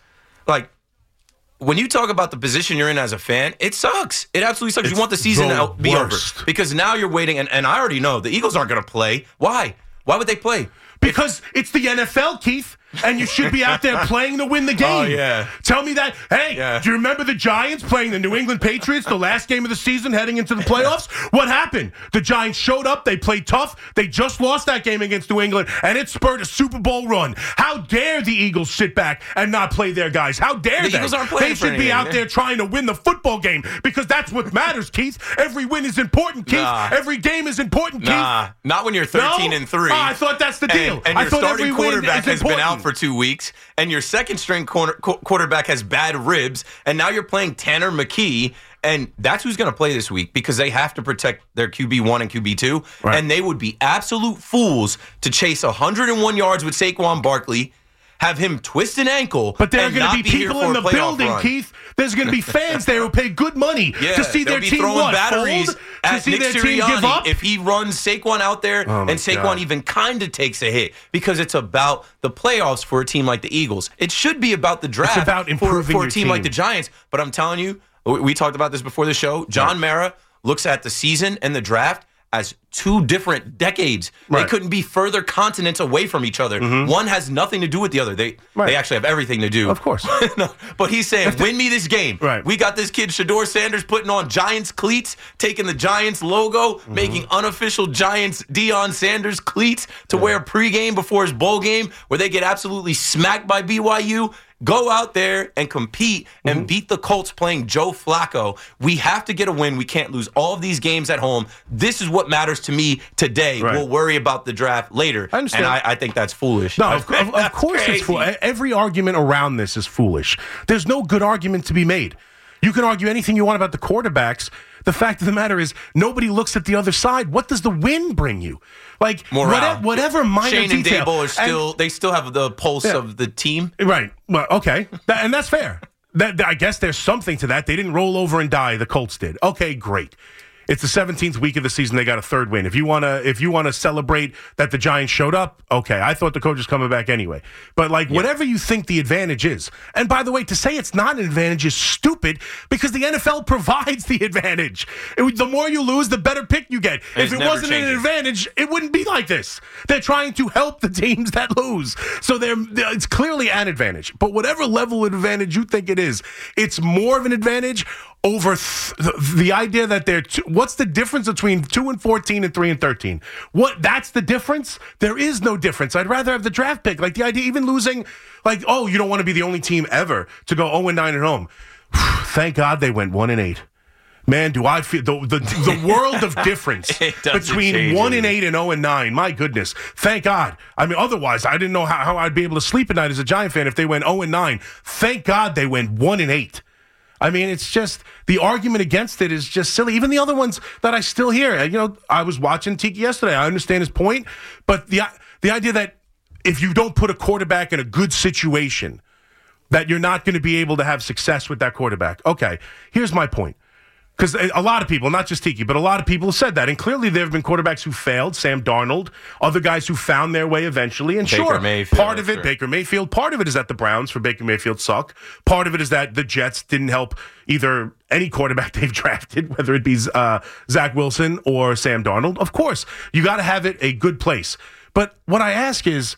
When you talk about the position you're in as a fan, it sucks. It absolutely sucks. You want the season to be over. Because now you're waiting, and I already know the Eagles aren't going to play. Why? Why would they play? Because it's the NFL, Keith, and you should be out there playing to win the game. Oh, yeah. Tell me that. Hey, do you remember the Giants playing the New England Patriots the last game of the season heading into the playoffs? What happened? The Giants showed up. They played tough. They just lost that game against New England, and it spurred a Super Bowl run. How dare the Eagles sit back and not play their guys? How dare they? The Eagles aren't playing They should be out there trying to win the football game because that's what matters, Keith. Every win is important, Keith. Nah. Every game is important, Keith. Not when you're 13-3. I thought that's the deal. And your starting quarterback has been important. out for 2 weeks, and your second-string quarterback has bad ribs, and now you're playing Tanner McKee, and that's who's going to play this week because they have to protect their QB1 and QB2, and they would be absolute fools to chase 101 yards with Saquon Barkley, have him twist an ankle, but there are going to be people in the building, run. Keith. There's going to be fans there who pay good money to see their team throwing batteries fold, at to see Nick their team give Sirianni up. if he runs Saquon out there, and Saquon even kind of takes a hit because it's about the playoffs for a team like the Eagles. It should be about the draft It's about improving for a your team like the Giants. But I'm telling you, we talked about this before the show. John Mara looks at the season and the draft as two different decades. They couldn't be further continents away from each other. One has nothing to do with the other. They actually have everything to do. Of course. No, but he's saying, win me this game. We got this kid, Shedeur Sanders, putting on Giants cleats, taking the Giants logo, making unofficial Giants Deion Sanders cleats to wear pregame before his bowl game where they get absolutely smacked by BYU. Go out there and compete and beat the Colts playing Joe Flacco. We have to get a win. We can't lose all of these games at home. This is what matters to me today. We'll worry about the draft later. I understand. And I think that's foolish. No, of course it's foolish. Every argument around this is foolish. There's no good argument to be made. You can argue anything you want about the quarterbacks. The fact of the matter is nobody looks at the other side. What does the win bring you? Whatever minor Shane and detail. Dable they still have the pulse of the team. Right. Well, okay. And that's fair. I guess there's something to that. They didn't roll over and die. The Colts did. Okay, great. It's the 17th week of the season. They got a third win. If you wanna celebrate that the Giants showed up, okay. I thought the coach was coming back anyway. But whatever you think the advantage is, and by the way, to say it's not an advantage is stupid because the NFL provides the advantage. The more you lose, the better pick you get. If it wasn't an advantage, it wouldn't be like this. They're trying to help the teams that lose, so it's clearly an advantage. But whatever level of advantage you think it is, it's more of an advantage over the idea that what's the difference between 2-14 and 3-13? That's the difference? There is no difference. I'd rather have the draft pick. The idea, even losing, you don't want to be the only team ever to go 0-9 at home. Thank God they went 1-8. Man, do I feel the world of difference between 1-8 and 0-9. My goodness. Thank God. I mean, otherwise, I didn't know how I'd be able to sleep at night as a Giant fan if they went 0-9. Thank God they went 1-8. I mean, it's just the argument against it is just silly. Even the other ones that I still hear. I was watching Tiki yesterday. I understand his point, but the idea that if you don't put a quarterback in a good situation, that you're not going to be able to have success with that quarterback. Okay, here's my point. Because a lot of people, not just Tiki, but a lot of people have said that. And clearly there have been quarterbacks who failed, Sam Darnold, other guys who found their way eventually. And Baker Mayfield, part of it, Baker Mayfield, part of it is that the Browns for Baker Mayfield suck. Part of it is that the Jets didn't help either any quarterback they've drafted, whether it be Zach Wilson or Sam Darnold. Of course, you got to have it a good place. But what I ask is,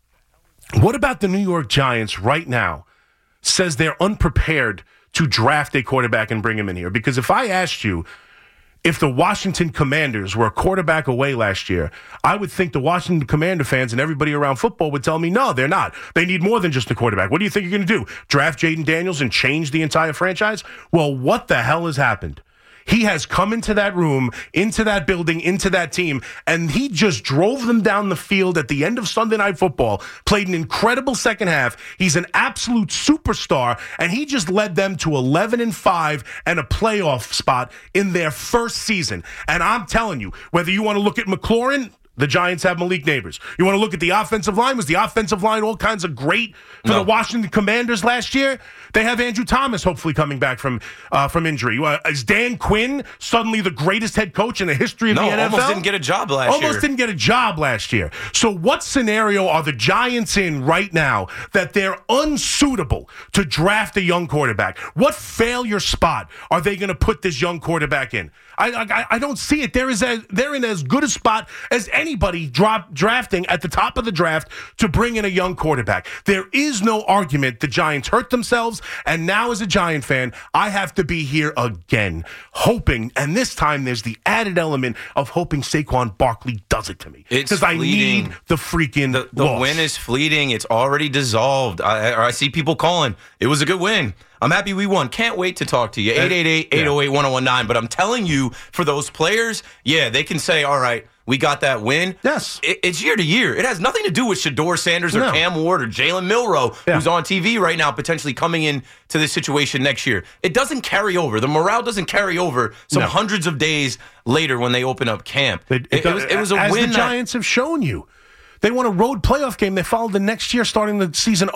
what about the New York Giants right now says they're unprepared to draft a quarterback and bring him in here? Because if I asked you if the Washington Commanders were a quarterback away last year, I would think the Washington Commander fans and everybody around football would tell me, no, they're not. They need more than just a quarterback. What do you think you're going to do? Draft Jaden Daniels and change the entire franchise? Well, what the hell has happened? He has come into that room, into that building, into that team, and he just drove them down the field at the end of Sunday Night Football, played an incredible second half. He's an absolute superstar, and he just led them to 11-5 and a playoff spot in their first season. And I'm telling you, whether you want to look at McLaurin, the Giants have Malik Neighbors. You want to look at the offensive line? Was the offensive line all kinds of great for the Washington Commanders last year? They have Andrew Thomas hopefully coming back from injury. Is Dan Quinn suddenly the greatest head coach in the history of the NFL? Almost didn't get a job last year. Almost didn't get a job last year. So what scenario are the Giants in right now that they're unsuitable to draft a young quarterback? What failure spot are they going to put this young quarterback in? I don't see it. They're in as good a spot as anybody drafting at the top of the draft to bring in a young quarterback. There is no argument the Giants hurt themselves, and now as a Giant fan, I have to be here again, hoping, and this time there's the added element of hoping Saquon Barkley does it to me. Because I need the freaking The loss. win is fleeting. It's already dissolved. I see people calling. It was a good win. I'm happy we won. Can't wait to talk to you. 888-808-1019. But I'm telling you, for those players, yeah, they can say, all right, we got that win. Yes. It's year to year. It has nothing to do with Shedeur Sanders or Cam Ward or Jalen Milroe, who's on TV right now, potentially coming in to this situation next year. It doesn't carry over. The morale doesn't carry over some hundreds of days later when they open up camp. It was a win. As the Giants have shown you. They won a road playoff game. They followed the next year, starting the season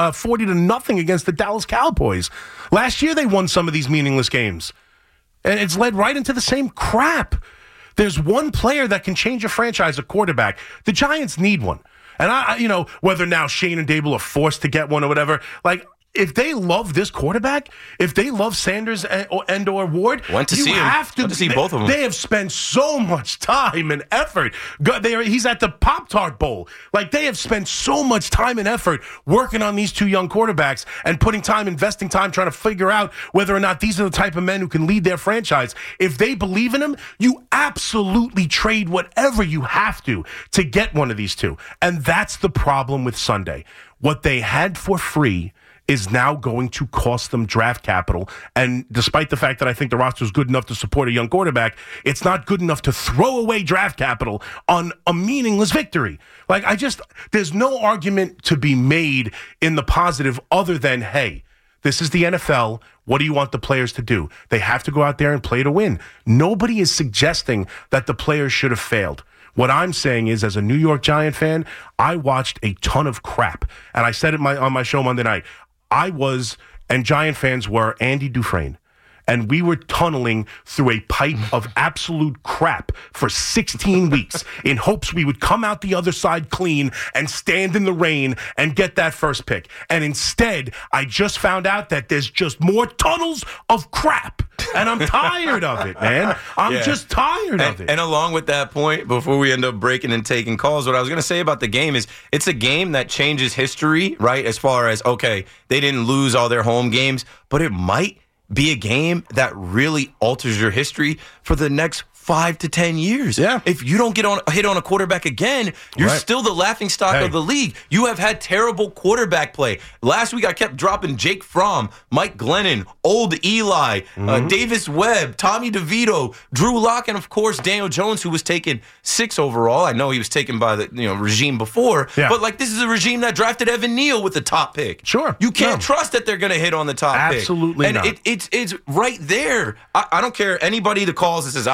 40-0 against the Dallas Cowboys. Last year, they won some of these meaningless games. And it's led right into the same crap. There's one player that can change a franchise, a quarterback. The Giants need one. And, whether now Shane and Dable are forced to get one or whatever, if they love this quarterback, if they love Sanders and or Ward, Went to see both of them. They have spent so much time and effort. He's at the Pop-Tart Bowl. They have spent so much time and effort working on these two young quarterbacks and investing time trying to figure out whether or not these are the type of men who can lead their franchise. If they believe in them, you absolutely trade whatever you have to get one of these two. And that's the problem with Sunday. What they had for free is now going to cost them draft capital. And despite the fact that I think the roster is good enough to support a young quarterback, it's not good enough to throw away draft capital on a meaningless victory. There's no argument to be made in the positive other than, hey, this is the NFL. What do you want the players to do? They have to go out there and play to win. Nobody is suggesting that the players should have failed. What I'm saying is, as a New York Giant fan, I watched a ton of crap. And I said it on my show Monday night. I was, and Giant fans were, Andy Dufresne. And we were tunneling through a pipe of absolute crap for 16 weeks in hopes we would come out the other side clean and stand in the rain and get that first pick. And instead, I just found out that there's just more tunnels of crap. And I'm tired of it, man. I'm just tired of it. And along with that point, before we end up breaking and taking calls, what I was going to say about the game is it's a game that changes history, right? As far as, okay, they didn't lose all their home games, but it might be a game that really alters your history for the next 5 to 10 years. Yeah. If you don't hit on a quarterback again, you're still the laughingstock of the league. You have had terrible quarterback play. Last week I kept dropping Jake Fromm, Mike Glennon, Old Eli, Davis Webb, Tommy DeVito, Drew Lock, and of course Daniel Jones, who was taken 6 overall. I know he was taken by the regime before, but this is a regime that drafted Evan Neal with the top pick. Sure. You can't trust that they're going to hit on the top pick. Absolutely and not. It's right there. I don't care anybody that calls and says, well,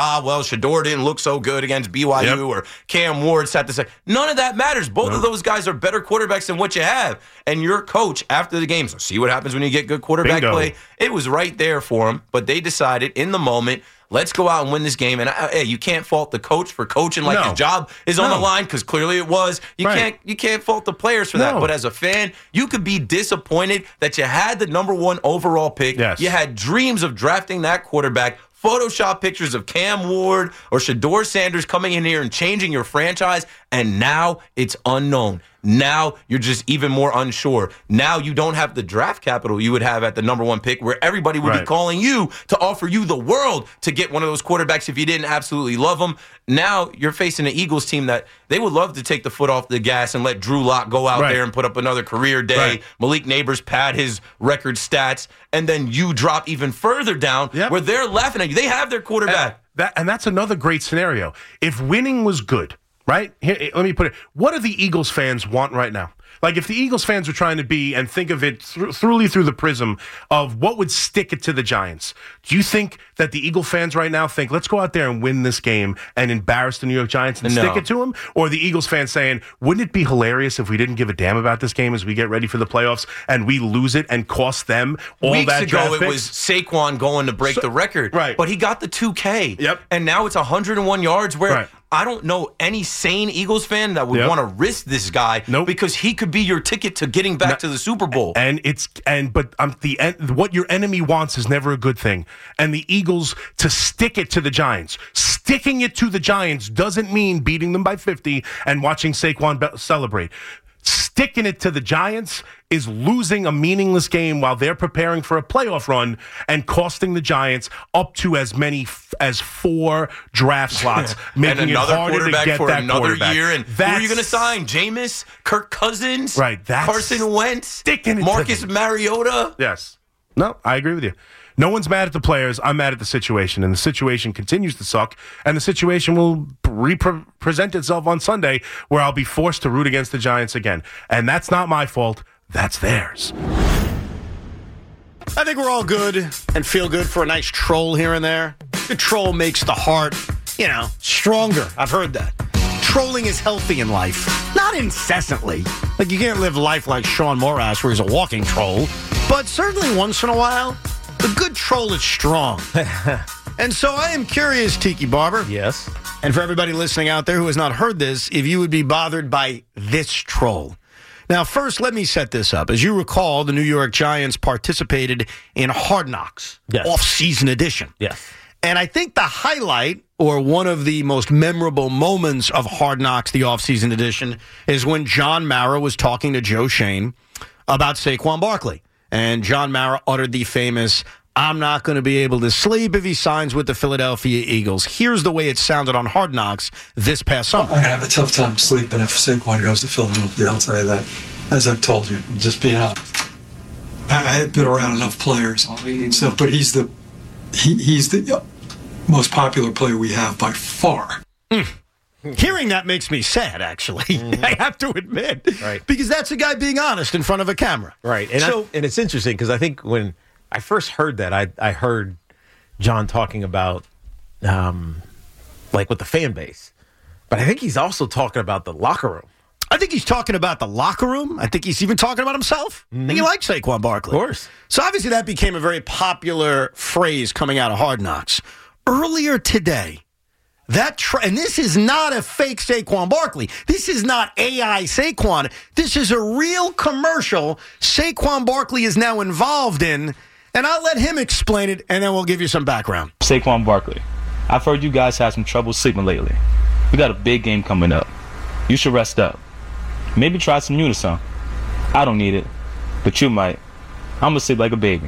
Shedeur didn't look so good against BYU or Cam Ward sat to say. None of that matters. Both of those guys are better quarterbacks than what you have. And your coach, after the game, so see what happens when you get good quarterback play. It was right there for him, but they decided in the moment, let's go out and win this game. And hey, you can't fault the coach for coaching like his job is on the line, because clearly it was. You can't fault the players for that. But as a fan, you could be disappointed that you had the number 1 overall pick. Yes. You had dreams of drafting that quarterback. Photoshop pictures of Cam Ward or Shedeur Sanders coming in here and changing your franchise, and now it's unknown. Now you're just even more unsure. Now you don't have the draft capital you would have at the number 1 pick, where everybody would be calling you to offer you the world to get one of those quarterbacks if you didn't absolutely love them. Now you're facing an Eagles team that they would love to take the foot off the gas and let Drew Lock go out there and put up another career day. Malik Neighbors pad his record stats, and then you drop even further down where they're laughing at you. They have their quarterback. And that's another great scenario. If winning was good, right? Here, let me put it. What do the Eagles fans want right now? Like, if the Eagles fans are trying to be and think of it through the prism of what would stick it to the Giants, do you think that the Eagle fans right now think, let's go out there and win this game and embarrass the New York Giants and stick it to them? Or the Eagles fans saying, wouldn't it be hilarious if we didn't give a damn about this game as we get ready for the playoffs and we lose it and cost them all Weeks that draft ago, it was Saquon going to break the record. Right. But he got the 2K. Yep. And now it's 101 yards where I don't know any sane Eagles fan that would want to risk this guy because he could be your ticket to getting back to the Super Bowl. But what your enemy wants is never a good thing. And the Eagles to stick it to the Giants. Sticking it to the Giants doesn't mean beating them by 50 and watching Saquon celebrate. Sticking it to the Giants is losing a meaningless game while they're preparing for a playoff run and costing the Giants up to as many as 4 draft slots, making it harder to get for that another quarterback. year. And who are you going to sign? Jameis, Kirk Cousins, Carson Wentz, sticking it Marcus Mariota. Yes. No, I agree with you. No one's mad at the players. I'm mad at the situation, and the situation continues to suck, and the situation will present itself on Sunday where I'll be forced to root against the Giants again. And that's not my fault. That's theirs. I think we're all good and feel good for a nice troll here and there. The troll makes the heart, stronger. I've heard that. Trolling is healthy in life. Not incessantly. Like, you can't live life like Sean Morass, where he's a walking troll. But certainly once in a while, a good troll is strong. And so I am curious, Tiki Barber. Yes. And for everybody listening out there who has not heard this, if you would be bothered by this troll. Now, first, let me set this up. As you recall, the New York Giants participated in Hard Knocks, off-season edition. Yes. And I think the highlight, or one of the most memorable moments of Hard Knocks, the off-season edition, is when John Mara was talking to Joe Schoen about Saquon Barkley. And John Mara uttered the famous, "I'm not going to be able to sleep if he signs with the Philadelphia Eagles." Here's the way it sounded on Hard Knocks this past summer. I'm going to have a tough time sleeping if Saquon goes to Philadelphia. I'll tell you that. As I've told you, just being honest. I've been around enough players, so, but he's the most popular player we have by far. Hearing that makes me sad, actually. I have to admit. Right. Because that's a guy being honest in front of a camera. Right. And, and it's interesting because I think when I first heard that, I heard John talking about, with the fan base. But I think he's also talking about the locker room. I think he's talking about the locker room. I think he's even talking about himself. I think he likes Saquon Barkley. Of course. So obviously that became a very popular phrase coming out of Hard Knocks. Earlier today, and this is not a fake Saquon Barkley. This is not AI Saquon. This is a real commercial Saquon Barkley is now involved in, and I'll let him explain it, and then we'll give you some background. Saquon Barkley, I've heard you guys have some trouble sleeping lately. We got a big game coming up. You should rest up. Maybe try some Unisom. I don't need it, but you might. I'm going to sleep like a baby.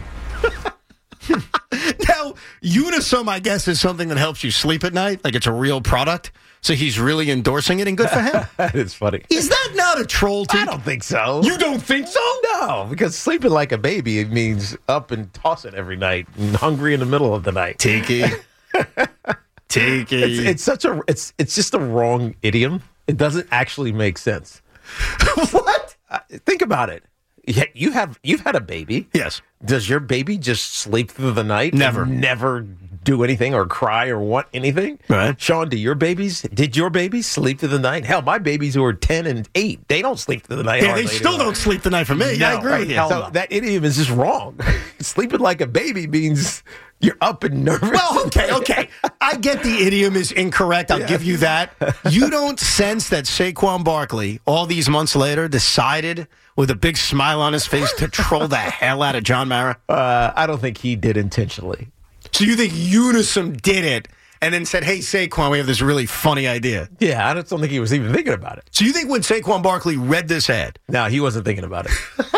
Now, Unisom, I guess, is something that helps you sleep at night. Like, it's a real product. So he's really endorsing it, and good for him. That is funny. Is that not a troll team? I don't think so. You don't think so? No, because sleeping like a baby, it means up and tossing every night and hungry in the middle of the night. Tiki. It's just a wrong idiom. It doesn't actually make sense. What? Think about it. You've had a baby. Yes. Does your baby just sleep through the night? Never. And never do anything or cry or want anything. Right. Sean, did your babies sleep through the night? Hell, my babies who are 10 and 8, they don't sleep through the night. Yeah, they still don't sleep the night for me. No, I agree with you. So that idiom is just wrong. Sleeping like a baby means you're up and nervous. Well, okay. I get the idiom is incorrect. I'll give you that. You don't sense that Saquon Barkley, all these months later, decided with a big smile on his face to troll the hell out of John Mara? I don't think he did intentionally. So you think Unison did it and then said, hey, Saquon, we have this really funny idea? Yeah, I don't think he was even thinking about it. So you think when Saquon Barkley read this ad? No, he wasn't thinking about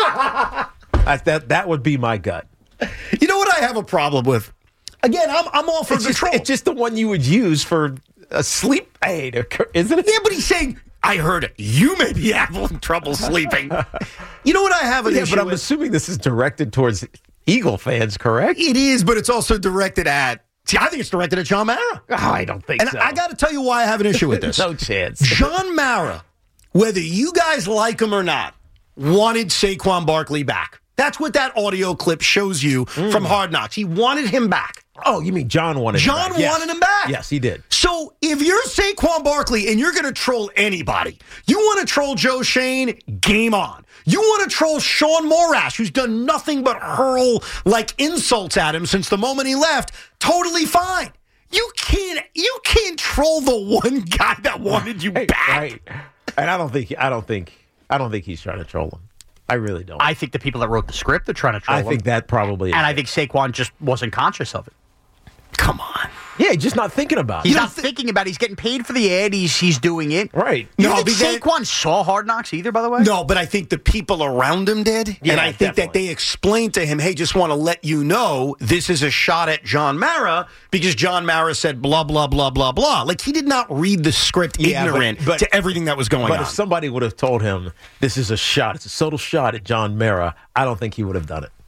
it. That would be my gut. You know what I have a problem with? Again, I'm all for the troll. It's just the one you would use for a sleep aid, isn't it? Yeah, but he's saying, I heard it. You may be having trouble sleeping. You know what I have an issue but I'm with? assuming this is directed towards Eagle fans, correct? It is, but it's also directed at... See, I think it's directed at John Mara. Oh, I don't think so. And I got to tell you why I have an issue with this. No chance. John Mara, whether you guys like him or not, wanted Saquon Barkley back. That's what that audio clip shows you from Hard Knocks. He wanted him back. Oh, you mean John wanted him back? John wanted him back. Yes, he did. So if you're Saquon Barkley and you're going to troll anybody, you want to troll Joe Shane, game on. You want to troll Sean Morash, who's done nothing but hurl like insults at him since the moment he left, totally fine. You can't troll the one guy that wanted you back. Right. And I don't think he's trying to troll him. I really don't. I think the people that wrote the script are trying to troll him. I think that probably is. And I think Saquon just wasn't conscious of it. Come on. Yeah, he's just not thinking about it. He's not thinking about it. He's getting paid for the ad. He's doing it. Right. You think Saquon saw Hard Knocks either, by the way? No, but I think the people around him did. Yeah, and I think that they explained to him, hey, just want to let you know this is a shot at John Mara because John Mara said blah, blah, blah, blah, blah. Like, he did not read the script ignorant to everything that was going on. But if somebody would have told him this is a shot, it's a subtle shot at John Mara, I don't think he would have done it.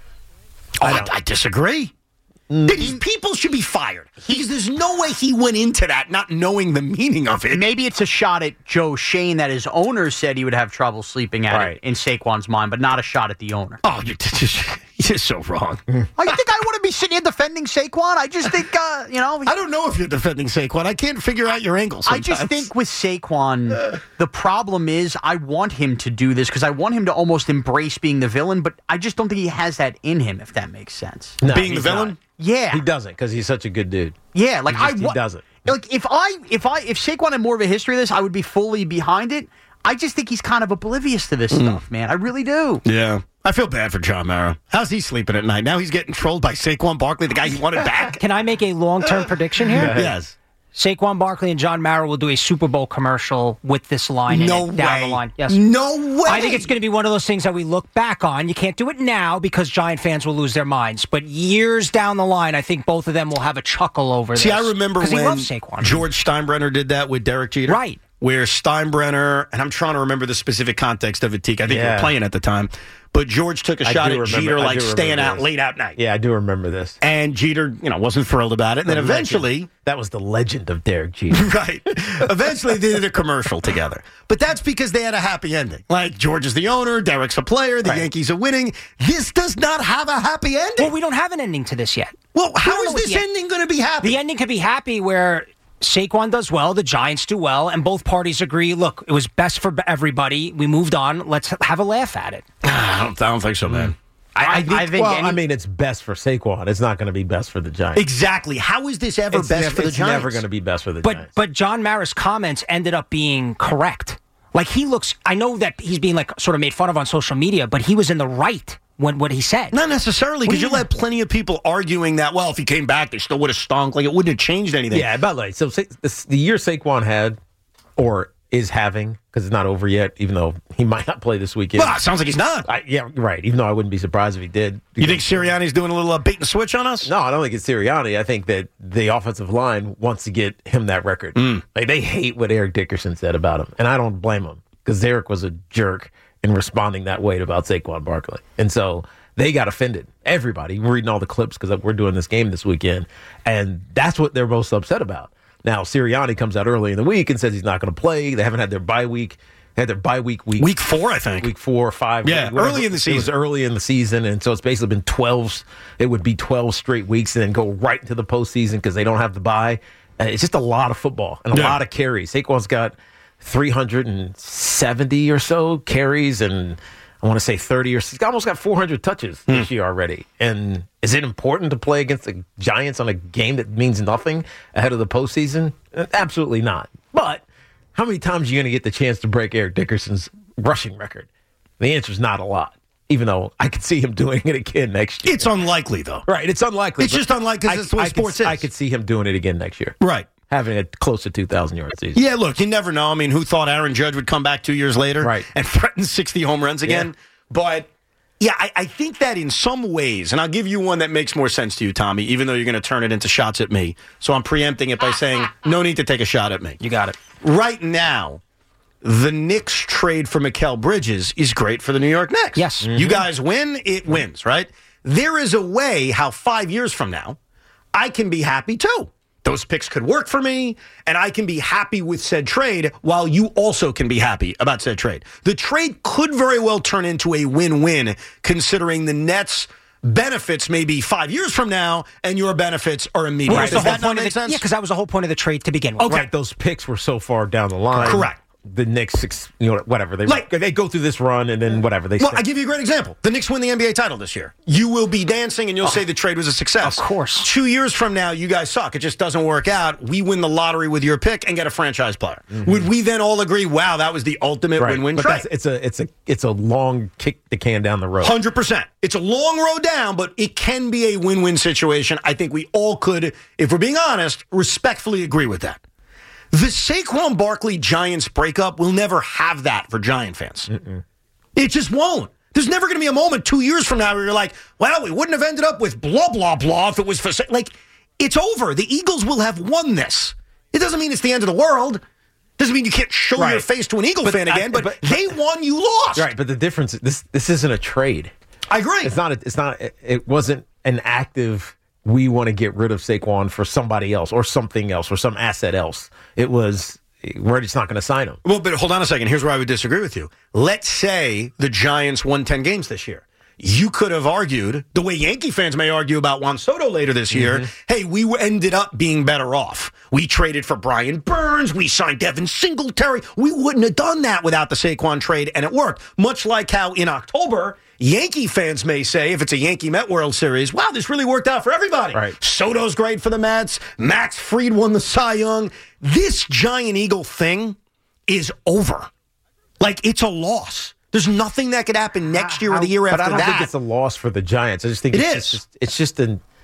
I disagree. These people should be fired because there's no way he went into that not knowing the meaning of it. Maybe it's a shot at Joe Shane that his owner said he would have trouble sleeping at it in Saquon's mind, but not a shot at the owner. Oh, you're so wrong. I think I want to be sitting here defending Saquon. I just think, I don't know if you're defending Saquon. I can't figure out your angle sometimes. I just think with Saquon, the problem is I want him to do this because I want him to almost embrace being the villain, but I just don't think he has that in him, if that makes sense. No, being the villain? Not. Yeah. He doesn't because he's such a good dude. Yeah, like he doesn't. Like if Saquon had more of a history of this, I would be fully behind it. I just think he's kind of oblivious to this stuff, man. I really do. Yeah. I feel bad for John Mara. How's he sleeping at night? Now he's getting trolled by Saquon Barkley, the guy he wanted back. Can I make a long-term prediction here? Yes. Saquon Barkley and John Mara will do a Super Bowl commercial with this line in it down the line. Yes. No way. I think it's going to be one of those things that we look back on. You can't do it now because Giant fans will lose their minds. But years down the line, I think both of them will have a chuckle over this. See, I remember when he loves Saquon. George Steinbrenner did that with Derek Jeter. Right. Where Steinbrenner, and I'm trying to remember the specific context of it, Teak. I think you were playing at the time. But George took a shot at Jeter, like staying out late at night. Yeah, I do remember this. And Jeter, wasn't thrilled about it. And then eventually... That was the legend of Derek Jeter. Right. Eventually, they did a commercial together. But that's because they had a happy ending. Like, George is the owner, Derek's a player, the Yankees are winning. This does not have a happy ending. Well, we don't have an ending to this yet. Well, how is this ending going to be happy? The ending could be happy where Saquon does well, the Giants do well, and both parties agree, look, it was best for everybody. We moved on. Let's have a laugh at it. I don't think so, man. I think it's best for Saquon. It's not going to be best for the Giants. Exactly. How is this ever best for the Giants? It's never going to be best for the Giants. But John Mara's comments ended up being correct. Like, I know that he's being sort of made fun of on social media, but he was in the right when what he said. Not necessarily, because you'll have plenty of people arguing that, well, if he came back, they still would have stunk. Like, it wouldn't have changed anything. Yeah, but so the year Saquon had, or is having, because it's not over yet, even though he might not play this weekend. Well, it sounds like he's not. Yeah, right. Even though I wouldn't be surprised if he did. You think Sirianni's doing a little bait and switch on us? No, I don't think it's Sirianni. I think that the offensive line wants to get him that record. Like, they hate what Eric Dickerson said about him, and I don't blame him, because Eric was a jerk in responding that way about Saquon Barkley. And so they got offended. Everybody. We're reading all the clips because we're doing this game this weekend, and that's what they're most upset about. Now, Sirianni comes out early in the week and says he's not going to play. They haven't had their bye week. They had their bye week. Week 4, I think. Week 4 or 5. Yeah, whatever. early in the season. It was early in the season, and so it's basically been 12. It would be 12 straight weeks and then go right into the postseason because they don't have the bye. It's just a lot of football and a lot of carries. Saquon's got 370 or so carries, and I want to say 30 or he's almost got 400 touches this year already. And is it important to play against the Giants on a game that means nothing ahead of the postseason? Absolutely not. But how many times are you going to get the chance to break Eric Dickerson's rushing record? The answer is not a lot, even though I could see him doing it again next year. It's unlikely, though. Right, it's unlikely. It's just unlikely because it's the way sports is. I could see him doing it again next year. Right. Having a close to 2,000-yard season. Yeah, look, you never know. I mean, who thought Aaron Judge would come back 2 years later and threaten 60 home runs again? Yeah. But, yeah, I think that in some ways, and I'll give you one that makes more sense to you, Tommy, even though you're going to turn it into shots at me. So I'm preempting it by saying, no need to take a shot at me. You got it. Right now, the Knicks trade for Mikal Bridges is great for the New York Knicks. Yes. Mm-hmm. You guys win, it wins, right? There is a way how 5 years from now, I can be happy too. Those picks could work for me, and I can be happy with said trade while you also can be happy about said trade. The trade could very well turn into a win-win, considering the Nets' benefits may be 5 years from now, and your benefits are immediate. Right. Does that not make sense? Yeah, because that was the whole point of the trade to begin with. Okay. Right, those picks were so far down the line. Correct. The Knicks, whatever. They go through this run and then whatever. Well, I give you a great example. The Knicks win the NBA title this year. You will be dancing and you'll say the trade was a success. Of course. 2 years from now, you guys suck. It just doesn't work out. We win the lottery with your pick and get a franchise player. Mm-hmm. Would we then all agree, wow, that was the ultimate win-win trade? It's a long kick the can down the road. 100%. It's a long road down, but it can be a win-win situation. I think we all could, if we're being honest, respectfully agree with that. The Saquon Barkley Giants breakup will never have that for Giant fans. It just won't. There's never going to be a moment 2 years from now where you're like, well, we wouldn't have ended up with blah, blah, blah if it was for... Like, it's over. The Eagles will have won this. It doesn't mean it's the end of the world. Doesn't mean you can't show your face to an Eagle fan again, but they won, you lost. Right, but the difference is this isn't a trade. I agree. It wasn't an active... we want to get rid of Saquon for somebody else or something else or some asset else. It was, we're just not going to sign him. Well, but hold on a second. Here's where I would disagree with you. Let's say the Giants won 10 games this year. You could have argued, the way Yankee fans may argue about Juan Soto later this year, hey, we ended up being better off. We traded for Brian Burns. We signed Devin Singletary. We wouldn't have done that without the Saquon trade, and it worked. Much like how in October, Yankee fans may say, if it's a Yankee-Met World Series, wow, this really worked out for everybody. Right. Soto's great for the Mets. Max Fried won the Cy Young. This Giant-Eagle thing is over. Like, it's a loss. There's nothing that could happen next year or the year after that. But I don't think it's a loss for the Giants. I just think it's just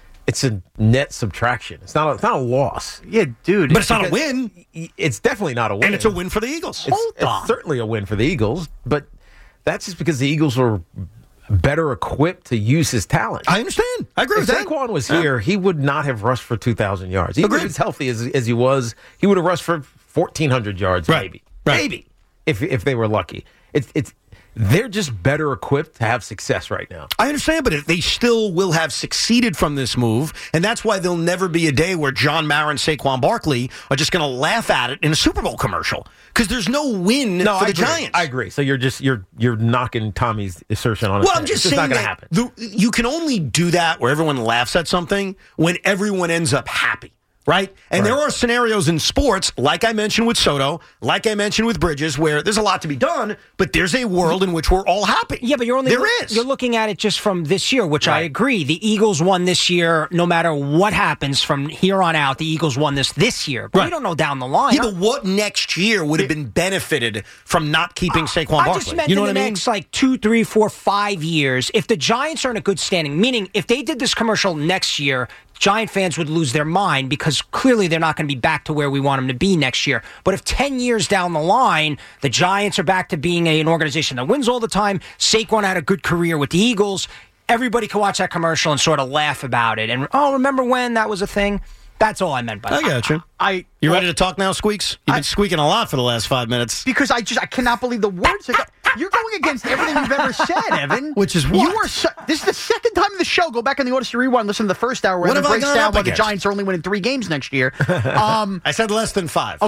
a net subtraction. It's not a loss. Yeah, dude. But it's not a win. It's definitely not a win. And it's a win for the Eagles. It's certainly a win for the Eagles, but that's just because the Eagles were better equipped to use his talent. I understand. I agree with that. If Saquon was here, he would not have rushed for 2,000 yards. Even if he's healthy as he was, he would have rushed for 1,400 yards, maybe. Maybe, if they were lucky. They're just better equipped to have success right now. I understand, but they still will have succeeded from this move, and that's why there'll never be a day where John Mara and Saquon Barkley are just going to laugh at it in a Super Bowl commercial, because there's no win for the Giants. I agree. So you're knocking Tommy's assertion on it. Well, I'm just saying not that happen. You can only do that where everyone laughs at something when everyone ends up happy. Right? And there are scenarios in sports, like I mentioned with Soto, like I mentioned with Bridges, where there's a lot to be done, but there's a world in which we're all happy. Yeah, but you're looking at it just from this year, which I agree. The Eagles won this year. No matter what happens from here on out, the Eagles won this year. But we don't know down the line. Yeah, but what next year would have been benefited from not keeping Saquon Barkley? I just meant in the next 2, 3, 4, 5 years, if the Giants are in a good standing, meaning if they did this commercial next year, Giant fans would lose their mind because clearly they're not going to be back to where we want them to be next year. But if 10 years down the line, the Giants are back to being an organization that wins all the time, Saquon had a good career with the Eagles, everybody can watch that commercial and sort of laugh about it. And, remember when that was a thing? That's all I meant by that. I got you. You ready to talk now, Squeaks? You've been squeaking a lot for the last 5 minutes. Because I cannot believe the words. You're going against everything you've ever said, Evan. Which is what? This is the second time in the show. Go back on the Odyssey Rewind, listen to the first hour where Evan breaks down why the Giants are only winning 3 games next year. I said less than 5. Okay.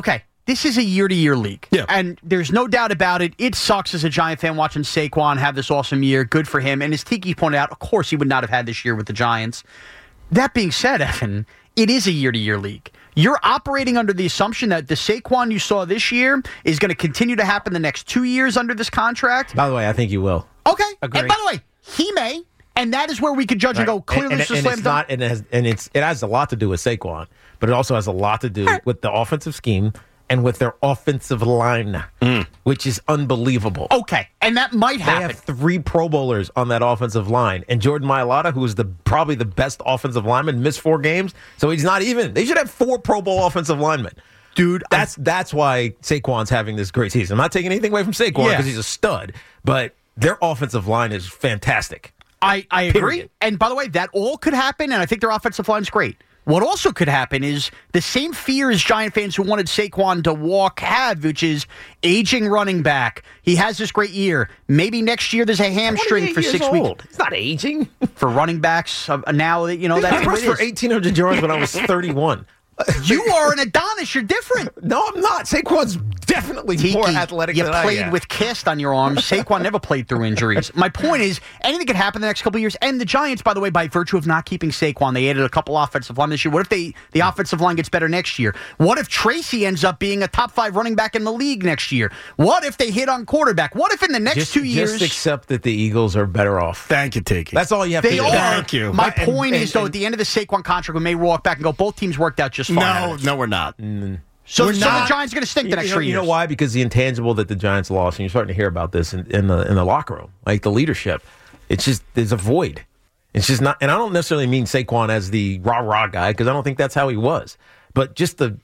this is a year-to-year league. Yeah. And there's no doubt about it. It sucks as a Giant fan watching Saquon have this awesome year. Good for him. And as Tiki pointed out, of course he would not have had this year with the Giants. That being said, Evan, it is a year-to-year league. You're operating under the assumption that the Saquon you saw this year is going to continue to happen the next 2 years under this contract. By the way, I think you will. Okay. Agree. And by the way, he may. And that is where we could judge and go, clearly this is a slam dunk. It has a lot to do with Saquon, but it also has a lot to do with the offensive scheme and with their offensive line, which is unbelievable. Okay, and that might happen. They have 3 Pro Bowlers on that offensive line, and Jordan Mailata, who is probably the best offensive lineman, missed 4 games, so he's not even. They should have 4 Pro Bowl offensive linemen. Dude, that's why Saquon's having this great season. I'm not taking anything away from Saquon because he's a stud, but their offensive line is fantastic. I agree. And by the way, that all could happen, and I think their offensive line's great. What also could happen is the same fear as Giant fans who wanted Saquon to walk have, which is aging running back. He has this great year. Maybe next year there's a hamstring for 6 weeks. He's not aging. For running backs, now, that's I rushed for 1,800 yards when I was 31. You are an Adonis. You're different. No, I'm not. Saquon's definitely more athletic than I am. You played with cast on your arms. Saquon never played through injuries. My point is, anything could happen the next couple of years. And the Giants, by the way, by virtue of not keeping Saquon, they added a couple offensive line this year. What if the offensive line gets better next year? What if Tracy ends up being a top 5 running back in the league next year? What if they hit on quarterback? What if in the next 2 years... Just accept that the Eagles are better off. Thank you, Tiki. That's all you have to do. They are. Thank you. My point is, though, at the end of the Saquon contract, we may walk back and go, both teams worked out just fine. No, we're not. So the Giants are going to stink the next 3 years. You know why? Because the intangible that the Giants lost, and you're starting to hear about this in the locker room, like the leadership. It's just there's a void. It's just not, and I don't necessarily mean Saquon as the rah-rah guy because I don't think that's how he was. But just the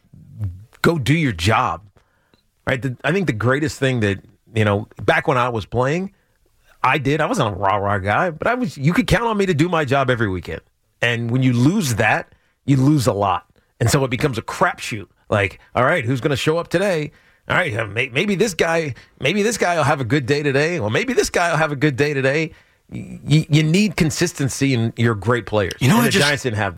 go do your job, right? I think the greatest thing that back when I was playing, I wasn't a rah-rah guy, but you could count on me to do my job every weekend. And when you lose that, you lose a lot. And so it becomes a crapshoot. Like, all right, who's going to show up today? All right, maybe this guy will have a good day today, or maybe this guy will have a good day today. You need consistency in your great players. You know, and the Giants didn't have